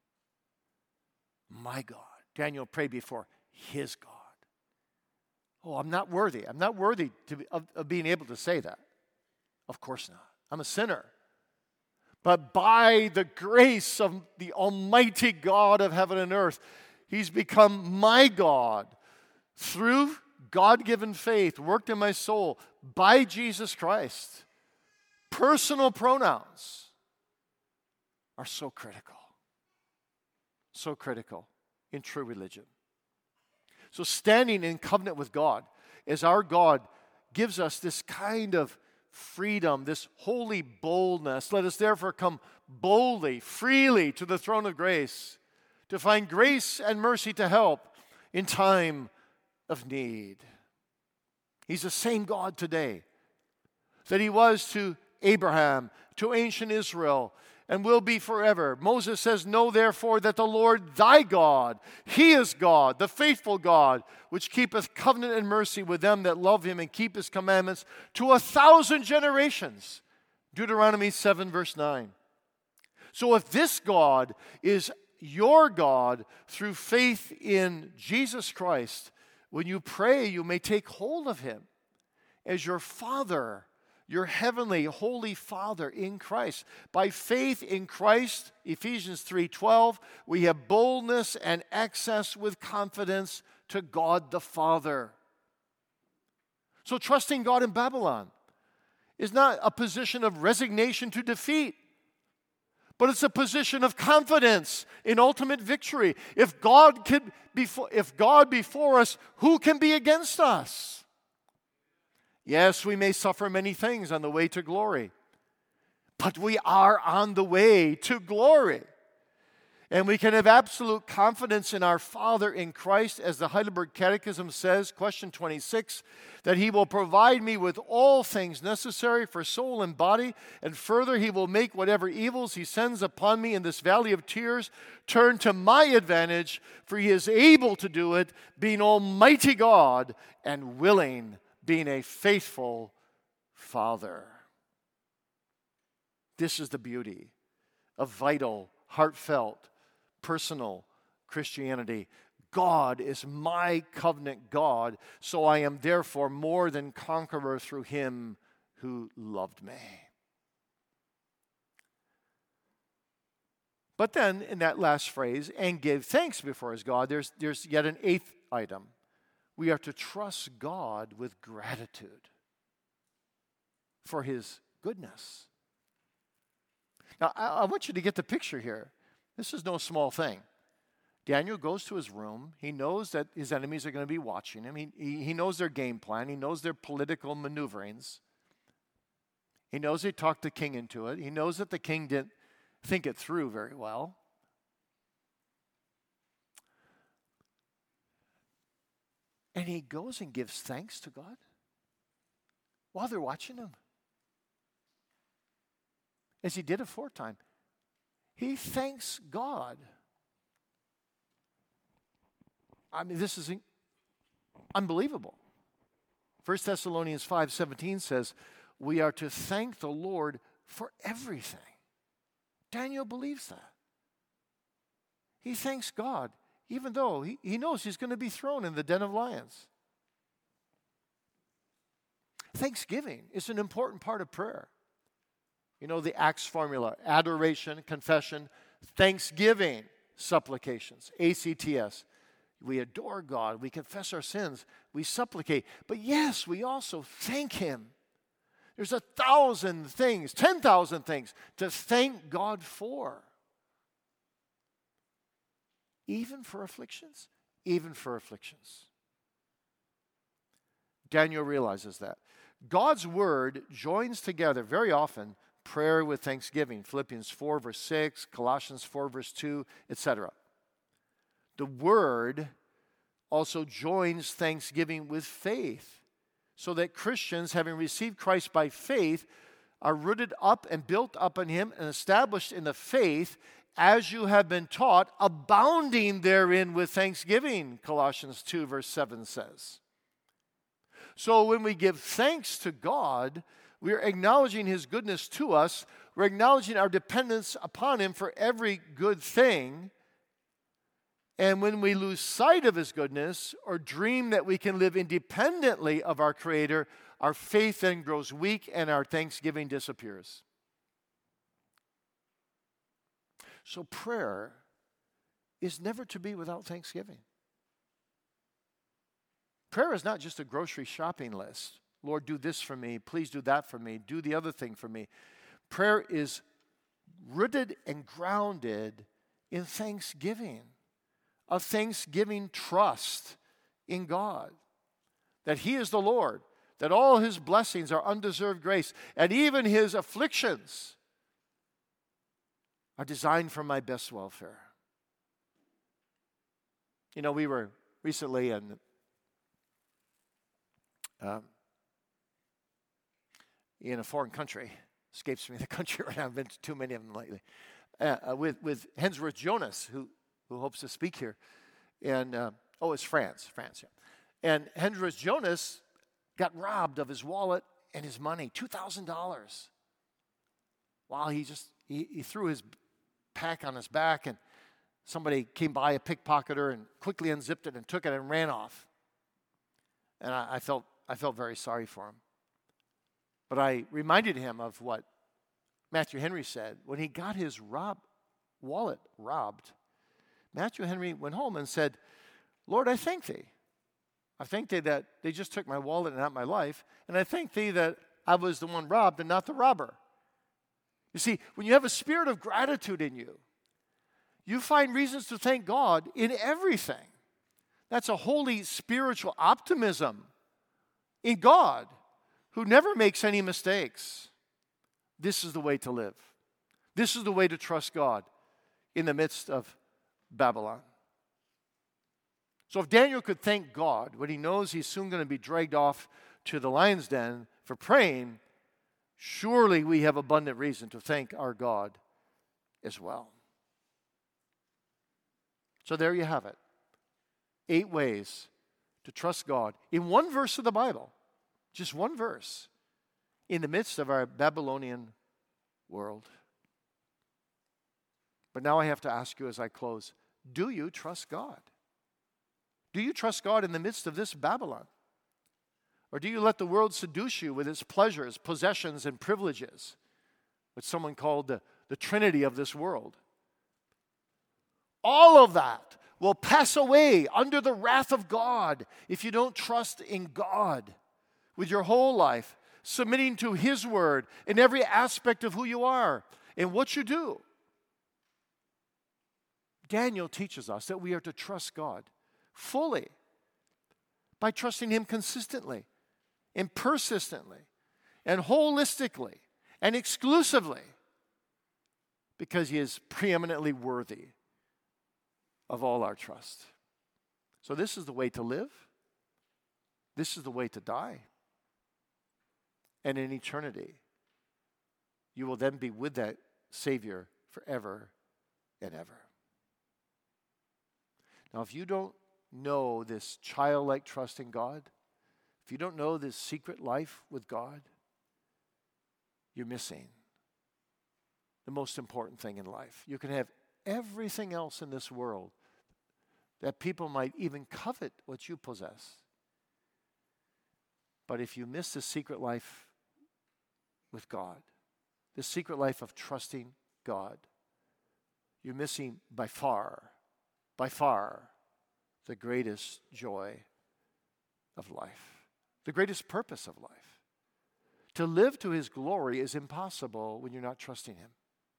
My God. Daniel prayed before his God. Oh, I'm not worthy. I'm not worthy of being able to say that. Of course not. I'm a sinner. But by the grace of the Almighty God of heaven and earth, he's become my God through God-given faith worked in my soul by Jesus Christ. Personal pronouns are so critical in true religion. So standing in covenant with God as our God gives us this kind of freedom, this holy boldness. Let us therefore come boldly, freely to the throne of grace to find grace and mercy to help in time of need. He's the same God today that he was to Abraham, to ancient Israel, and will be forever. Moses says, know therefore that the Lord thy God, he is God, the faithful God, which keepeth covenant and mercy with them that love him and keep his commandments to 1,000 generations. Deuteronomy 7 verse 9. So if this God is your God through faith in Jesus Christ, when you pray, you may take hold of him as your Father, your heavenly, holy Father in Christ. By faith in Christ, Ephesians 3:12, we have boldness and access with confidence to God the Father. So trusting God in Babylon is not a position of resignation to defeat, but it's a position of confidence in ultimate victory. If God before us, who can be against us? Yes, we may suffer many things on the way to glory, but we are on the way to glory. And we can have absolute confidence in our Father in Christ, as the Heidelberg Catechism says, question 26, that He will provide me with all things necessary for soul and body, and further, He will make whatever evils He sends upon me in this valley of tears turn to my advantage, for He is able to do it, being Almighty God and willing, being a faithful Father. This is the beauty of vital, heartfelt, personal Christianity. God is my covenant God, so I am therefore more than conqueror through Him who loved me. But then in that last phrase, and give thanks before His God, there's yet an eighth item. We are to trust God with gratitude for His goodness. Now, I want you to get the picture here. This is no small thing. Daniel goes to his room. He knows that his enemies are going to be watching him. He knows their game plan. He knows their political maneuverings. He knows they talked the king into it. He knows that the king didn't think it through very well. And he goes and gives thanks to God while they're watching him, as he did aforetime. He thanks God. I mean, this is unbelievable. 1 Thessalonians 5:17 says, we are to thank the Lord for everything. Daniel believes that. He thanks God, even though he knows he's going to be thrown in the den of lions. Thanksgiving is an important part of prayer. You know the ACTS formula: adoration, confession, thanksgiving, supplications. ACTS. We adore God. We confess our sins. We supplicate. But yes, we also thank Him. There's 1,000 things, 10,000 things to thank God for. Even for afflictions? Even for afflictions. Daniel realizes that. God's word joins together very often prayer with thanksgiving. Philippians 4 verse 6, Colossians 4 verse 2, etc. The word also joins thanksgiving with faith, so that Christians, having received Christ by faith, are rooted up and built up in Him and established in the faith as you have been taught, abounding therein with thanksgiving, Colossians 2 verse 7 says. So when we give thanks to God, we are acknowledging His goodness to us. We're acknowledging our dependence upon Him for every good thing. And when we lose sight of His goodness or dream that we can live independently of our Creator, our faith then grows weak and our thanksgiving disappears. So prayer is never to be without thanksgiving. Prayer is not just a grocery shopping list. Lord, do this for me. Please do that for me. Do the other thing for me. Prayer is rooted and grounded in thanksgiving, a thanksgiving trust in God, that He is the Lord, that all His blessings are undeserved grace, and even His afflictions are designed for my best welfare. You know, we were recently in a foreign country. Escapes me the country right now. I've been to too many of them lately. With Hensworth Jonas, who hopes to speak here. And, it's France, yeah. And Hensworth Jonas got robbed of his wallet and his money, $2,000. While he threw his pack on his back, and somebody came by, a pickpocketer, and quickly unzipped it and took it and ran off. And I felt very sorry for him. But I reminded him of what Matthew Henry said. When he got his wallet robbed, Matthew Henry went home and said, Lord, I thank thee. I thank thee that they just took my wallet and not my life. And I thank thee that I was the one robbed and not the robber. You see, when you have a spirit of gratitude in you, you find reasons to thank God in everything. That's a holy spiritual optimism in God, who never makes any mistakes. This is the way to live. This is the way to trust God in the midst of Babylon. So if Daniel could thank God when he knows he's soon going to be dragged off to the lion's den for praying, surely we have abundant reason to thank our God as well. So there you have it. 8 ways to trust God in one verse of the Bible, just one verse, in the midst of our Babylonian world. But now I have to ask you as I close, do you trust God? Do you trust God in the midst of this Babylon? Or do you let the world seduce you with its pleasures, possessions, and privileges? What someone called the Trinity of this world. All of that will pass away under the wrath of God if you don't trust in God with your whole life, submitting to His word in every aspect of who you are and what you do. Daniel teaches us that we are to trust God fully by trusting Him consistently and persistently and holistically and exclusively, because He is preeminently worthy of all our trust. So this is the way to live. This is the way to die. And in eternity, you will then be with that Savior forever and ever. Now, if you don't know this childlike trust in God, if you don't know this secret life with God, you're missing the most important thing in life. You can have everything else in this world that people might even covet what you possess. But if you miss the secret life with God, the secret life of trusting God, you're missing by far, the greatest joy of life, the greatest purpose of life. To live to His glory is impossible when you're not trusting Him.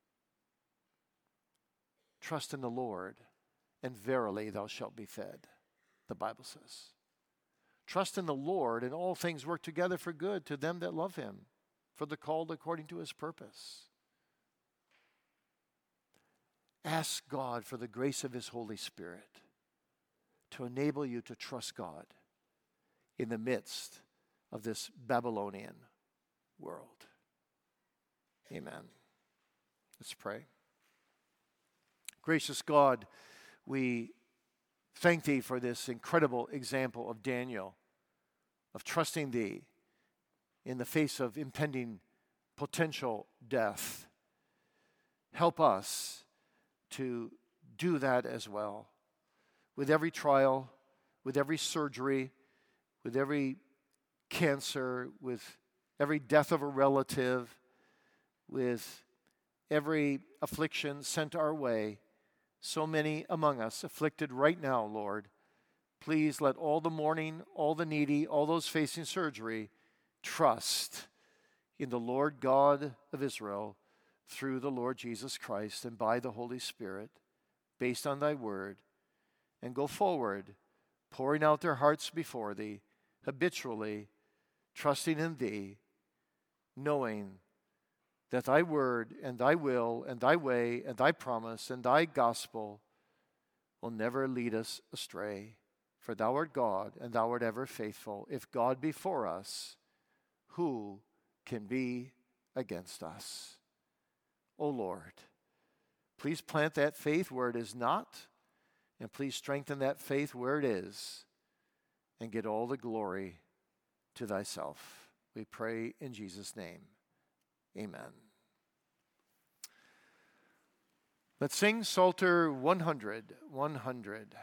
Trust in the Lord, and verily thou shalt be fed, the Bible says. Trust in the Lord, and all things work together for good to them that love Him, for the called according to His purpose. Ask God for the grace of His Holy Spirit to enable you to trust God in the midst of this Babylonian world. Amen. Let's pray. Gracious God, we thank Thee for this incredible example of Daniel, of trusting Thee in the face of impending potential death. Help us to do that as well. With every trial, with every surgery, with every cancer, with every death of a relative, with every affliction sent our way, so many among us afflicted right now, Lord. Please let all the mourning, all the needy, all those facing surgery, trust in the Lord God of Israel through the Lord Jesus Christ and by the Holy Spirit, based on Thy word, and go forward, pouring out their hearts before Thee, habitually trusting in Thee, knowing that Thy word and Thy will and Thy way and Thy promise and Thy gospel will never lead us astray. For Thou art God and Thou art ever faithful. If God be for us, who can be against us? O Lord, please plant that faith where it is not, and please strengthen that faith where it is, and get all the glory to Thyself. We pray in Jesus' name. Amen. Let's sing Psalter 100. 100.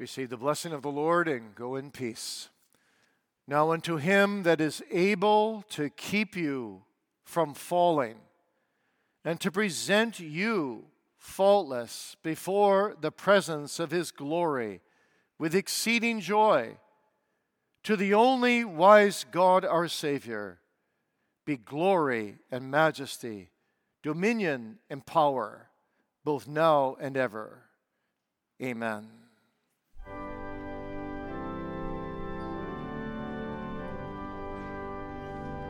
Receive the blessing of the Lord and go in peace. Now unto him that is able to keep you from falling and to present you faultless before the presence of his glory with exceeding joy, to the only wise God our Savior, be glory and majesty, dominion and power, both now and ever. Amen.